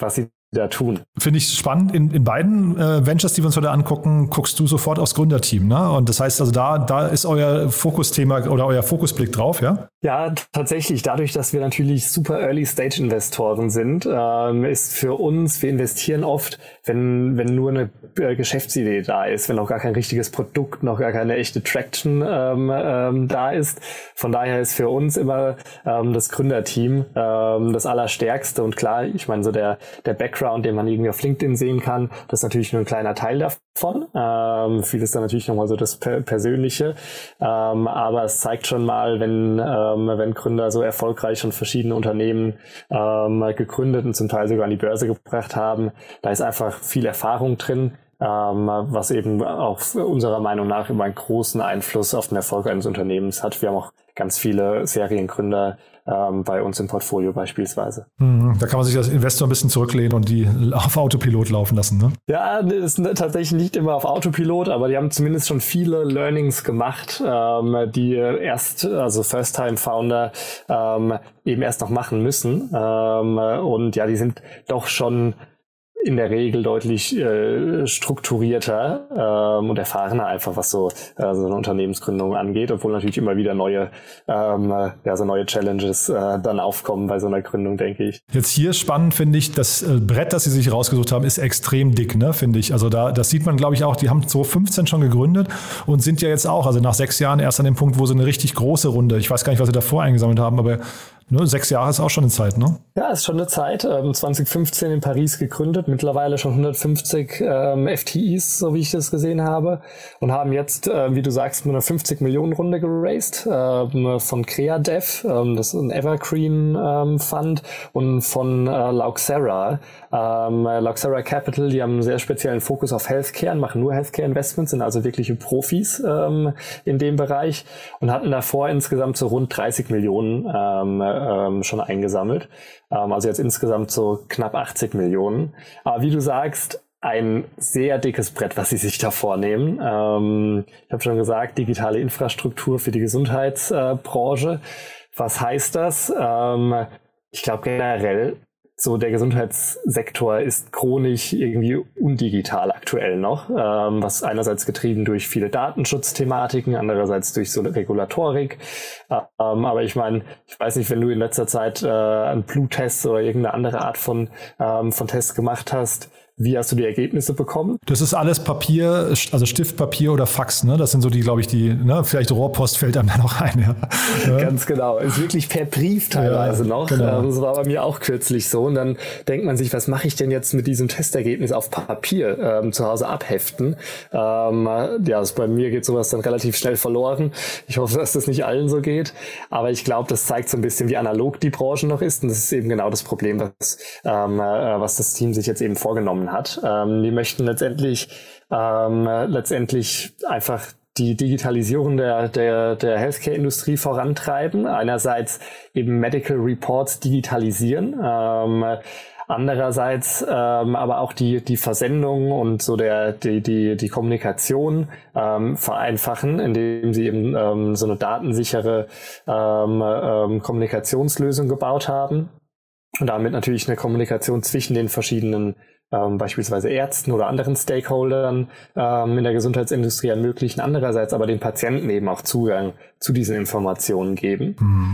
da tun. Finde ich spannend. In, in beiden äh, Ventures, die wir uns heute angucken, guckst du sofort aufs Gründerteam, ne? Und das heißt also, da, da ist euer Fokusthema oder euer Fokusblick drauf, ja? Ja, tatsächlich. Dadurch, dass wir natürlich super Early-Stage-Investoren sind, ähm, ist für uns, wir investieren oft, wenn, wenn nur eine äh, Geschäftsidee da ist, wenn noch gar kein richtiges Produkt, noch gar keine echte Traction ähm, ähm, da ist. Von daher ist für uns immer ähm, das Gründerteam ähm, das Allerstärkste. Und klar, ich meine, so der, der Background, den man irgendwie auf LinkedIn sehen kann, das ist natürlich nur ein kleiner Teil davon. Ähm, viel ist dann natürlich nochmal so das per- Persönliche. Ähm, aber es zeigt schon mal, wenn, ähm, wenn Gründer so erfolgreich schon verschiedene Unternehmen ähm, gegründet und zum Teil sogar an die Börse gebracht haben, da ist einfach viel Erfahrung drin, ähm, was eben auch unserer Meinung nach immer einen großen Einfluss auf den Erfolg eines Unternehmens hat. Wir haben auch ganz viele Seriengründer ähm, bei uns im Portfolio beispielsweise. Da kann man sich als Investor ein bisschen zurücklehnen und die auf Autopilot laufen lassen, ne? Ja, das ist tatsächlich nicht immer auf Autopilot, aber die haben zumindest schon viele Learnings gemacht, ähm, die erst, also First-Time-Founder ähm, eben erst noch machen müssen. Ähm, und ja, die sind doch schon in der Regel deutlich äh, strukturierter ähm, und erfahrener einfach, was so, äh, so eine Unternehmensgründung angeht, obwohl natürlich immer wieder neue, ähm, ja, so neue Challenges äh, dann aufkommen bei so einer Gründung, denke ich. Jetzt hier spannend finde ich, das äh, Brett, das Sie sich rausgesucht haben, ist extrem dick, ne, finde ich. Also da, das sieht man, glaube ich, auch, die haben zwanzig fünfzehn schon gegründet und sind ja jetzt auch, also nach sechs Jahren erst an dem Punkt, wo sie eine richtig große Runde, ich weiß gar nicht, was sie davor eingesammelt haben, aber ne, sechs Jahre ist auch schon eine Zeit, ne? Ja, ist schon eine Zeit. Ähm, zwanzig fünfzehn in Paris gegründet, mittlerweile schon hundertfünfzig ähm, F T Es, so wie ich das gesehen habe, und haben jetzt, äh, wie du sagst, eine fünfzig Millionen Runde geraced ähm, von CreaDev, ähm, das ist ein Evergreen ähm, Fund, und von äh, Lauxera. Ähm, Lauxera Capital, die haben einen sehr speziellen Fokus auf Healthcare und machen nur Healthcare-Investments, sind also wirkliche Profis ähm, in dem Bereich und hatten davor insgesamt so rund dreißig Millionen ähm, ähm, schon eingesammelt. Ähm, also jetzt insgesamt so knapp achtzig Millionen. Aber wie du sagst, ein sehr dickes Brett, was sie sich da vornehmen. Ähm, ich habe schon gesagt, digitale Infrastruktur für die Gesundheitsbranche. Was heißt das? Ähm, ich glaube generell, so der Gesundheitssektor ist chronisch irgendwie undigital aktuell noch, ähm, was einerseits getrieben durch viele Datenschutzthematiken, andererseits durch so eine Regulatorik. Ähm, aber ich meine, ich weiß nicht, wenn du in letzter Zeit äh, einen Bluttest oder irgendeine andere Art von, ähm, von Test gemacht hast, wie hast du die Ergebnisse bekommen? Das ist alles Papier, also Stift, Papier oder Fax, ne? Das sind so die, glaube ich, die, ne? Vielleicht Rohrpost fällt einem da noch ein, ja. Ganz genau. Ist wirklich per Brief teilweise ja, noch. Genau. Das war bei mir auch kürzlich so. Und dann denkt man sich, was mache ich denn jetzt mit diesem Testergebnis auf Papier ähm, zu Hause abheften? Ähm, ja, also bei mir geht sowas dann relativ schnell verloren. Ich hoffe, dass das nicht allen so geht. Aber ich glaube, das zeigt so ein bisschen, wie analog die Branche noch ist. Und das ist eben genau das Problem, was, ähm, äh, was das Team sich jetzt eben vorgenommen hat. hat. Ähm, die möchten letztendlich ähm, letztendlich einfach die Digitalisierung der, der, der Healthcare-Industrie vorantreiben. Einerseits eben Medical Reports digitalisieren, ähm, andererseits ähm, aber auch die, die Versendung und so der, die, die, die Kommunikation ähm, vereinfachen, indem sie eben ähm, so eine datensichere ähm, ähm, Kommunikationslösung gebaut haben und damit natürlich eine Kommunikation zwischen den verschiedenen Ähm, beispielsweise Ärzten oder anderen Stakeholdern ähm, in der Gesundheitsindustrie ermöglichen, andererseits aber den Patienten eben auch Zugang zu diesen Informationen geben. Mhm.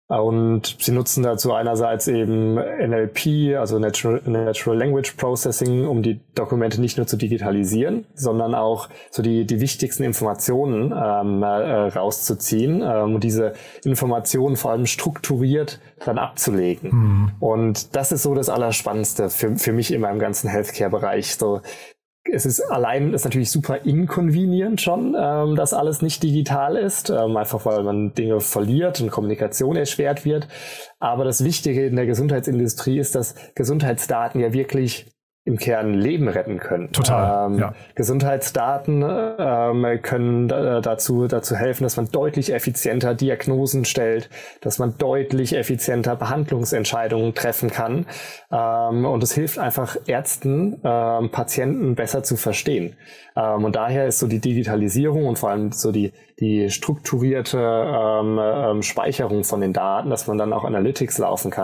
Und sie nutzen dazu einerseits eben N L P, also Natural, Natural Language Processing, um die Dokumente nicht nur zu digitalisieren, sondern auch so die, die wichtigsten Informationen ähm, äh, rauszuziehen ähm, und diese Informationen vor allem strukturiert dann abzulegen. Mhm. Und das ist so das Allerspannendste für, für mich immer im ganzen Healthcare-Bereich. So, es ist allein, ist natürlich super inconvenient schon, ähm, dass alles nicht digital ist, ähm, einfach weil man Dinge verliert und Kommunikation erschwert wird. Aber das Wichtige in der Gesundheitsindustrie ist, dass Gesundheitsdaten ja wirklich im Kern Leben retten können. Total. Ähm, ja. Gesundheitsdaten ähm, können äh, dazu dazu helfen, dass man deutlich effizienter Diagnosen stellt, dass man deutlich effizienter Behandlungsentscheidungen treffen kann. Ähm, und es hilft einfach Ärzten, ähm, Patienten besser zu verstehen. Ähm, und daher ist so die Digitalisierung und vor allem so die die strukturierte ähm, ähm, Speicherung von den Daten, dass man dann auch Analytics laufen kann,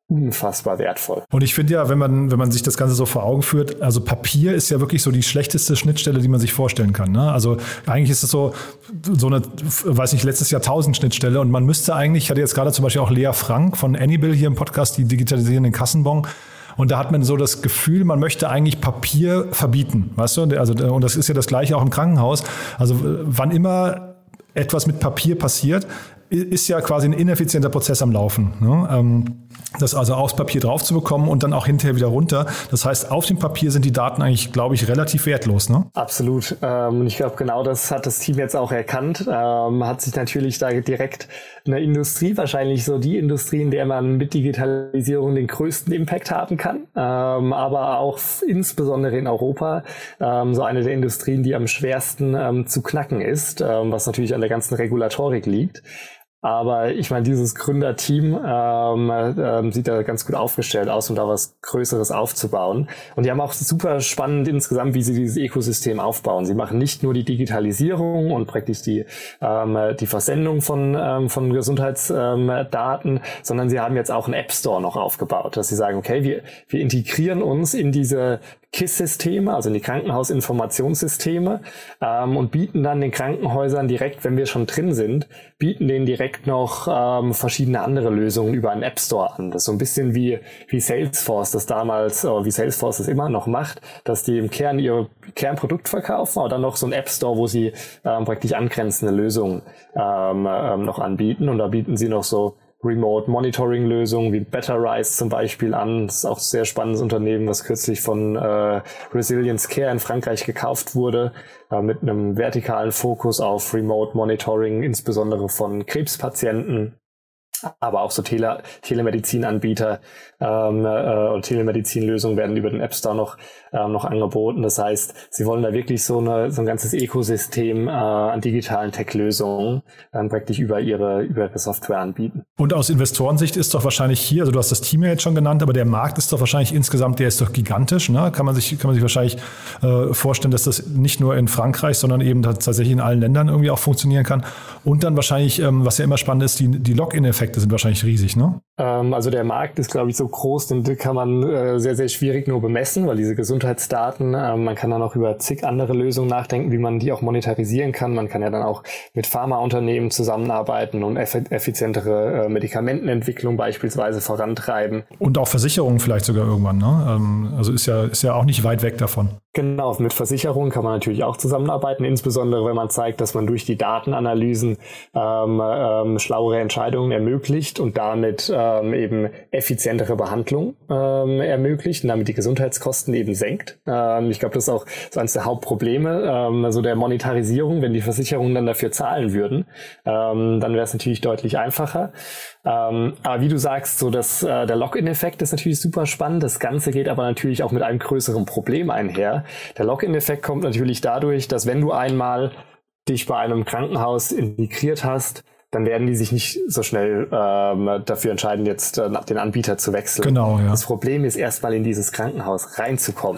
unfassbar wertvoll. Und ich finde ja, wenn man, wenn man sich das Ganze so vor Augen führt, also Papier ist ja wirklich so die schlechteste Schnittstelle, die man sich vorstellen kann. Ne? Also eigentlich ist es so, so eine, weiß nicht, letztes Jahrtausend Schnittstelle und man müsste eigentlich, ich hatte jetzt gerade zum Beispiel auch Lea Frank von Anybill hier im Podcast, die digitalisieren den Kassenbon. Und da hat man so das Gefühl, man möchte eigentlich Papier verbieten, weißt du? Also, und das ist ja das Gleiche auch im Krankenhaus. Also wann immer etwas mit Papier passiert, ist ja quasi ein ineffizienter Prozess am Laufen. Ne? Ähm, das also aufs Papier drauf zu bekommen und dann auch hinterher wieder runter. Das heißt, auf dem Papier sind die Daten eigentlich, glaube ich, relativ wertlos. Ne? Absolut. Ähm, und ich glaube, genau das hat das Team jetzt auch erkannt. Ähm, hat sich natürlich da direkt eine Industrie, wahrscheinlich so die Industrie, in der man mit Digitalisierung den größten Impact haben kann. Ähm, aber auch insbesondere in Europa ähm, so eine der Industrien, die am schwersten ähm, zu knacken ist, ähm, was natürlich an der ganzen Regulatorik liegt. Aber ich meine, dieses Gründerteam ähm, ähm, sieht da ganz gut aufgestellt aus, um da was Größeres aufzubauen. Und die haben auch super spannend insgesamt, wie sie dieses Ökosystem aufbauen. Sie machen nicht nur die Digitalisierung und praktisch die ähm, die Versendung von ähm, von Gesundheitsdaten, ähm, sondern sie haben jetzt auch einen App Store noch aufgebaut, dass sie sagen, okay, wir wir integrieren uns in diese K I S-Systeme, also in die Krankenhausinformationssysteme, ähm, und bieten dann den Krankenhäusern direkt, wenn wir schon drin sind, bieten denen direkt noch ähm, verschiedene andere Lösungen über einen App Store an. Das ist so ein bisschen wie wie Salesforce das damals, oder wie Salesforce das immer noch macht, dass die im Kern ihr Kernprodukt verkaufen, aber dann noch so ein App Store, wo sie ähm, praktisch angrenzende Lösungen ähm, ähm, noch anbieten. Und da bieten sie noch so Remote-Monitoring-Lösungen wie Betterrise zum Beispiel an. Das ist auch ein sehr spannendes Unternehmen, was kürzlich von äh, Resilience Care in Frankreich gekauft wurde, äh, mit einem vertikalen Fokus auf Remote-Monitoring, insbesondere von Krebspatienten, aber auch so Tele- Telemedizin-Anbieter ähm, äh, und Telemedizin-Lösungen werden über den App Store noch, ähm, noch angeboten. Das heißt, sie wollen da wirklich so, eine, so ein ganzes Ökosystem äh, an digitalen Tech-Lösungen ähm, praktisch über ihre, über ihre Software anbieten. Und aus Investorensicht ist doch wahrscheinlich hier, also du hast das Team ja jetzt schon genannt, aber der Markt ist doch wahrscheinlich insgesamt, der ist doch gigantisch. Ne? Kann man sich, kann man sich wahrscheinlich äh, vorstellen, dass das nicht nur in Frankreich, sondern eben tatsächlich in allen Ländern irgendwie auch funktionieren kann. Und dann wahrscheinlich, ähm, was ja immer spannend ist, die, die Login-Effekte sind wahrscheinlich riesig, ne? Ähm, also der Markt ist, glaube ich, so groß, den kann man äh, sehr, sehr schwierig nur bemessen, weil diese Gesundheitsdaten, äh, man kann dann auch über zig andere Lösungen nachdenken, wie man die auch monetarisieren kann. Man kann ja dann auch mit Pharmaunternehmen zusammenarbeiten und eff- effizientere äh, Medikamentenentwicklung beispielsweise vorantreiben. Und auch Versicherungen vielleicht sogar irgendwann, ne? Ähm, also ist ja, ist ja auch nicht weit weg davon. Genau, mit Versicherungen kann man natürlich auch zusammenarbeiten, insbesondere wenn man zeigt, dass man durch die Datenanalysen ähm, ähm, schlauere Entscheidungen ermöglicht und damit ähm, eben effizientere Behandlung ähm, ermöglicht und damit die Gesundheitskosten eben senkt. Ähm, ich glaube, das ist auch so eines der Hauptprobleme, ähm, also der Monetarisierung. Wenn die Versicherungen dann dafür zahlen würden, ähm, dann wäre es natürlich deutlich einfacher. Ähm, aber wie du sagst, so dass äh, der Login-Effekt ist natürlich super spannend. Das Ganze geht aber natürlich auch mit einem größeren Problem einher. Der Login-Effekt kommt natürlich dadurch, dass wenn du einmal dich bei einem Krankenhaus integriert hast, dann werden die sich nicht so schnell ähm, dafür entscheiden, jetzt äh, den Anbieter zu wechseln. Genau, ja. Das Problem ist, erstmal in dieses Krankenhaus reinzukommen.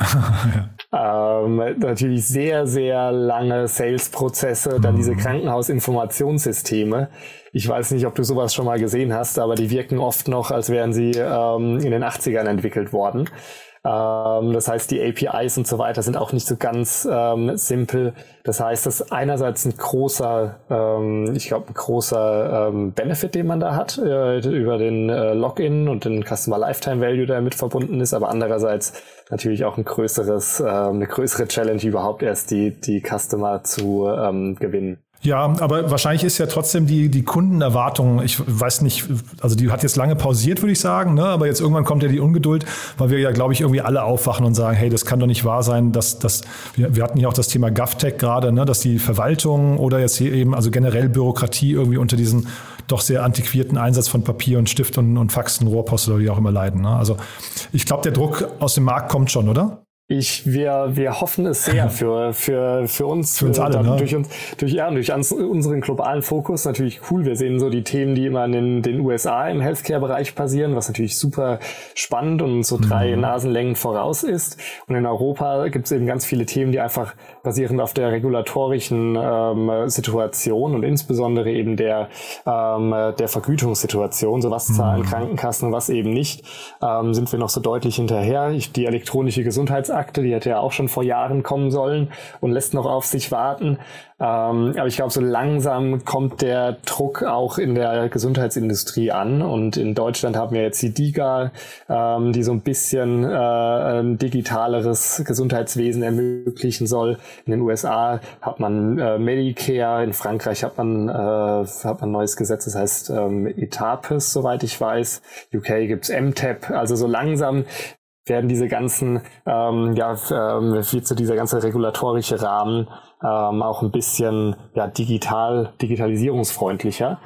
ja. ähm, natürlich sehr, sehr lange Sales-Prozesse, dann mhm. diese Krankenhausinformationssysteme. Ich weiß nicht, ob du sowas schon mal gesehen hast, aber die wirken oft noch, als wären sie ähm, in den achtzigern entwickelt worden. Ähm, das heißt, die A P Is und so weiter sind auch nicht so ganz ähm, simpel. Das heißt, das ist einerseits ein großer, ähm, ich glaube, ein großer ähm, Benefit, den man da hat, äh, über den äh, Login und den Customer Lifetime Value, der damit verbunden ist, aber andererseits natürlich auch ein größeres, äh, eine größere Challenge, überhaupt erst die, die Customer zu ähm, gewinnen. Ja, aber wahrscheinlich ist ja trotzdem die, die Kundenerwartung, ich weiß nicht, also die hat jetzt lange pausiert, würde ich sagen, ne? Aber jetzt irgendwann kommt ja die Ungeduld, weil wir ja, glaube ich, irgendwie alle aufwachen und sagen, hey, das kann doch nicht wahr sein, dass, dass wir, wir hatten ja auch das Thema GovTech gerade, ne? Dass die Verwaltung oder jetzt hier eben, also generell Bürokratie irgendwie unter diesen doch sehr antiquierten Einsatz von Papier und Stift und, und Faxen, Rohrpost oder wie auch immer leiden. Ne? Also ich glaube, der Druck aus dem Markt kommt schon, oder? Ich, wir, wir hoffen es sehr für, für, für uns. Für uns alle, ne? Durch uns, durch, ja, durch unseren globalen Fokus natürlich cool. Wir sehen so die Themen, die immer in den U S A im Healthcare-Bereich passieren, was natürlich super spannend und so drei mhm. Nasenlängen voraus ist. Und in Europa gibt es eben ganz viele Themen, die einfach basierend auf der regulatorischen ähm, Situation und insbesondere eben der, ähm, der Vergütungssituation, so was zahlen mhm. Krankenkassen, was eben nicht, ähm, sind wir noch so deutlich hinterher. Ich, die elektronische Gesundheits Akte, die hätte ja auch schon vor Jahren kommen sollen und lässt noch auf sich warten. Ähm, aber ich glaube, so langsam kommt der Druck auch in der Gesundheitsindustrie an. Und in Deutschland haben wir jetzt die DiGA, ähm, die so ein bisschen äh, ein digitaleres Gesundheitswesen ermöglichen soll. In den U S A hat man äh, Medicare, in Frankreich hat man, äh, hat man ein neues Gesetz, das heißt ähm, ETAPES, soweit ich weiß. U K gibt's M T A P. Also so langsam werden diese ganzen, ähm, ja, ähm, wird so dieser ganze regulatorische Rahmen ähm, auch ein bisschen ja digital, digitalisierungsfreundlicher.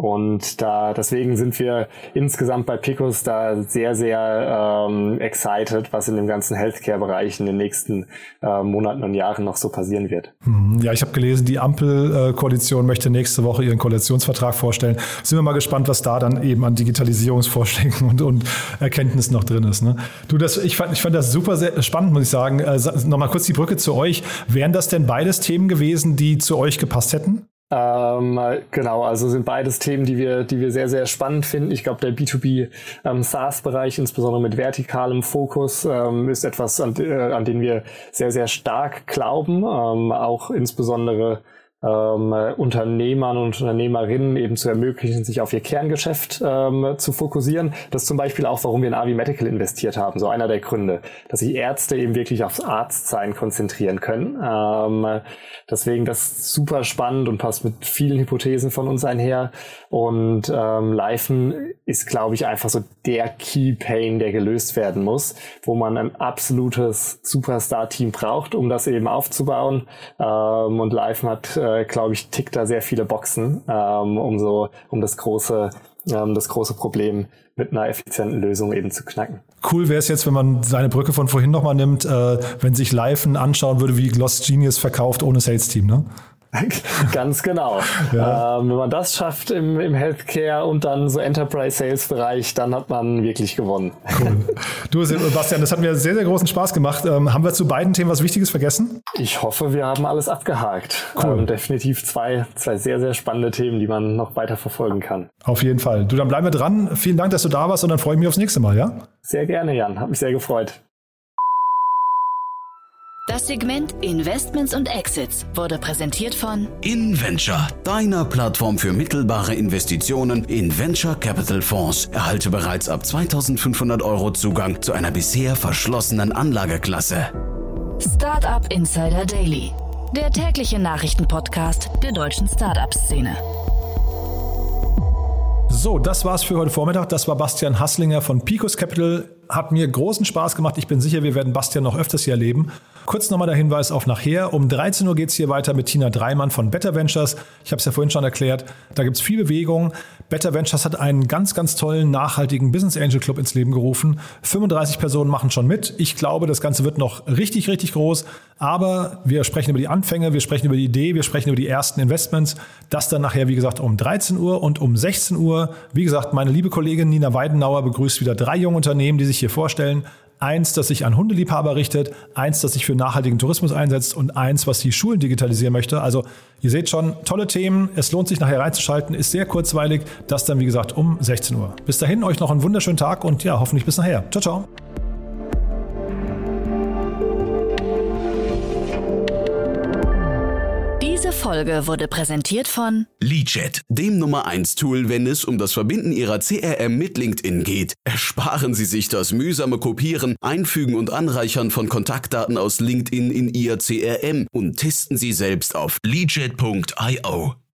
Und da deswegen sind wir insgesamt bei Picus da sehr, sehr ähm, excited, was in dem ganzen Healthcare-Bereich in den nächsten äh, Monaten und Jahren noch so passieren wird. Ja, ich habe gelesen, die Ampel-Koalition möchte nächste Woche ihren Koalitionsvertrag vorstellen. Sind wir mal gespannt, was da dann eben an Digitalisierungsvorschlägen und, und Erkenntnissen noch drin ist. Ne? Du, das, ich fand, ich fand das super sehr spannend, muss ich sagen. Äh, Nochmal kurz die Brücke zu euch. Wären das denn beides Themen gewesen, die zu euch gepasst hätten? Ähm, genau, also sind beides Themen, die wir, die wir sehr, sehr spannend finden. Ich glaube, der B zwei B ähm, SaaS-Bereich, insbesondere mit vertikalem Fokus, ähm, ist etwas, an, äh, an den wir sehr, sehr stark glauben. Ähm, auch insbesondere ähm, Unternehmern und Unternehmerinnen eben zu ermöglichen, sich auf ihr Kerngeschäft ähm, zu fokussieren. Das ist zum Beispiel auch, warum wir in Avi Medical investiert haben. So einer der Gründe, dass sich Ärzte eben wirklich aufs Arztsein konzentrieren können. Ähm, deswegen das ist super spannend und passt mit vielen Hypothesen von uns einher. Und ähm, Lifen ist, glaube ich, einfach so der Key Pain, der gelöst werden muss, wo man ein absolutes Superstar-Team braucht, um das eben aufzubauen. Ähm, und Lifen hat äh, glaube ich, tickt da sehr viele Boxen, ähm, um so, um das große, ähm, das große Problem mit einer effizienten Lösung eben zu knacken. Cool wäre es jetzt, wenn man seine Brücke von vorhin nochmal nimmt, äh, wenn sich Lifen anschauen würde, wie Gloss Genius verkauft ohne Sales-Team, ne? Ganz genau. Ja. Ähm, wenn man das schafft im, im Healthcare und dann so Enterprise-Sales-Bereich, dann hat man wirklich gewonnen. Cool. Du, Bastian, das hat mir sehr, sehr großen Spaß gemacht. Ähm, haben wir zu beiden Themen was Wichtiges vergessen? Ich hoffe, wir haben alles abgehakt. Cool. Ähm, definitiv zwei, zwei sehr, sehr spannende Themen, die man noch weiter verfolgen kann. Auf jeden Fall. Du, dann bleiben wir dran. Vielen Dank, dass du da warst und dann freue ich mich aufs nächste Mal, ja? Sehr gerne, Jan. Hat mich sehr gefreut. Das Segment Investments und Exits wurde präsentiert von InVenture, deiner Plattform für mittelbare Investitionen in Venture Capital Fonds. Erhalte bereits ab zweitausendfünfhundert Euro Zugang zu einer bisher verschlossenen Anlageklasse. Startup Insider Daily, der tägliche Nachrichtenpodcast der deutschen Startup-Szene. So, das war's für heute Vormittag. Das war Bastian Hasslinger von Picus Capital. Hat mir großen Spaß gemacht. Ich bin sicher, wir werden Bastian noch öfters hier erleben. Kurz nochmal der Hinweis auf nachher. Um dreizehn Uhr geht's hier weiter mit Tina Dreimann von Better Ventures. Ich habe es ja vorhin schon erklärt. Da gibt's viel Bewegung. Better Ventures hat einen ganz, ganz tollen, nachhaltigen Business Angel Club ins Leben gerufen. fünfunddreißig Personen machen schon mit. Ich glaube, das Ganze wird noch richtig, richtig groß. Aber wir sprechen über die Anfänge, wir sprechen über die Idee, wir sprechen über die ersten Investments. Das dann nachher, wie gesagt, um dreizehn Uhr und um sechzehn Uhr. Wie gesagt, meine liebe Kollegin Nina Weidenauer begrüßt wieder drei junge Unternehmen, die sich hier vorstellen. Eins, das sich an Hundeliebhaber richtet, eins, das sich für nachhaltigen Tourismus einsetzt und eins, was die Schulen digitalisieren möchte. Also ihr seht schon, tolle Themen. Es lohnt sich nachher reinzuschalten, ist sehr kurzweilig. Das dann, wie gesagt, um sechzehn Uhr. Bis dahin, euch noch einen wunderschönen Tag und ja, hoffentlich bis nachher. Ciao, ciao. Diese Folge wurde präsentiert von LeadJet, dem Nummer eins Tool, wenn es um das Verbinden Ihrer C R M mit LinkedIn geht. Ersparen Sie sich das mühsame Kopieren, Einfügen und Anreichern von Kontaktdaten aus LinkedIn in Ihr C R M und testen Sie selbst auf leadjet punkt io.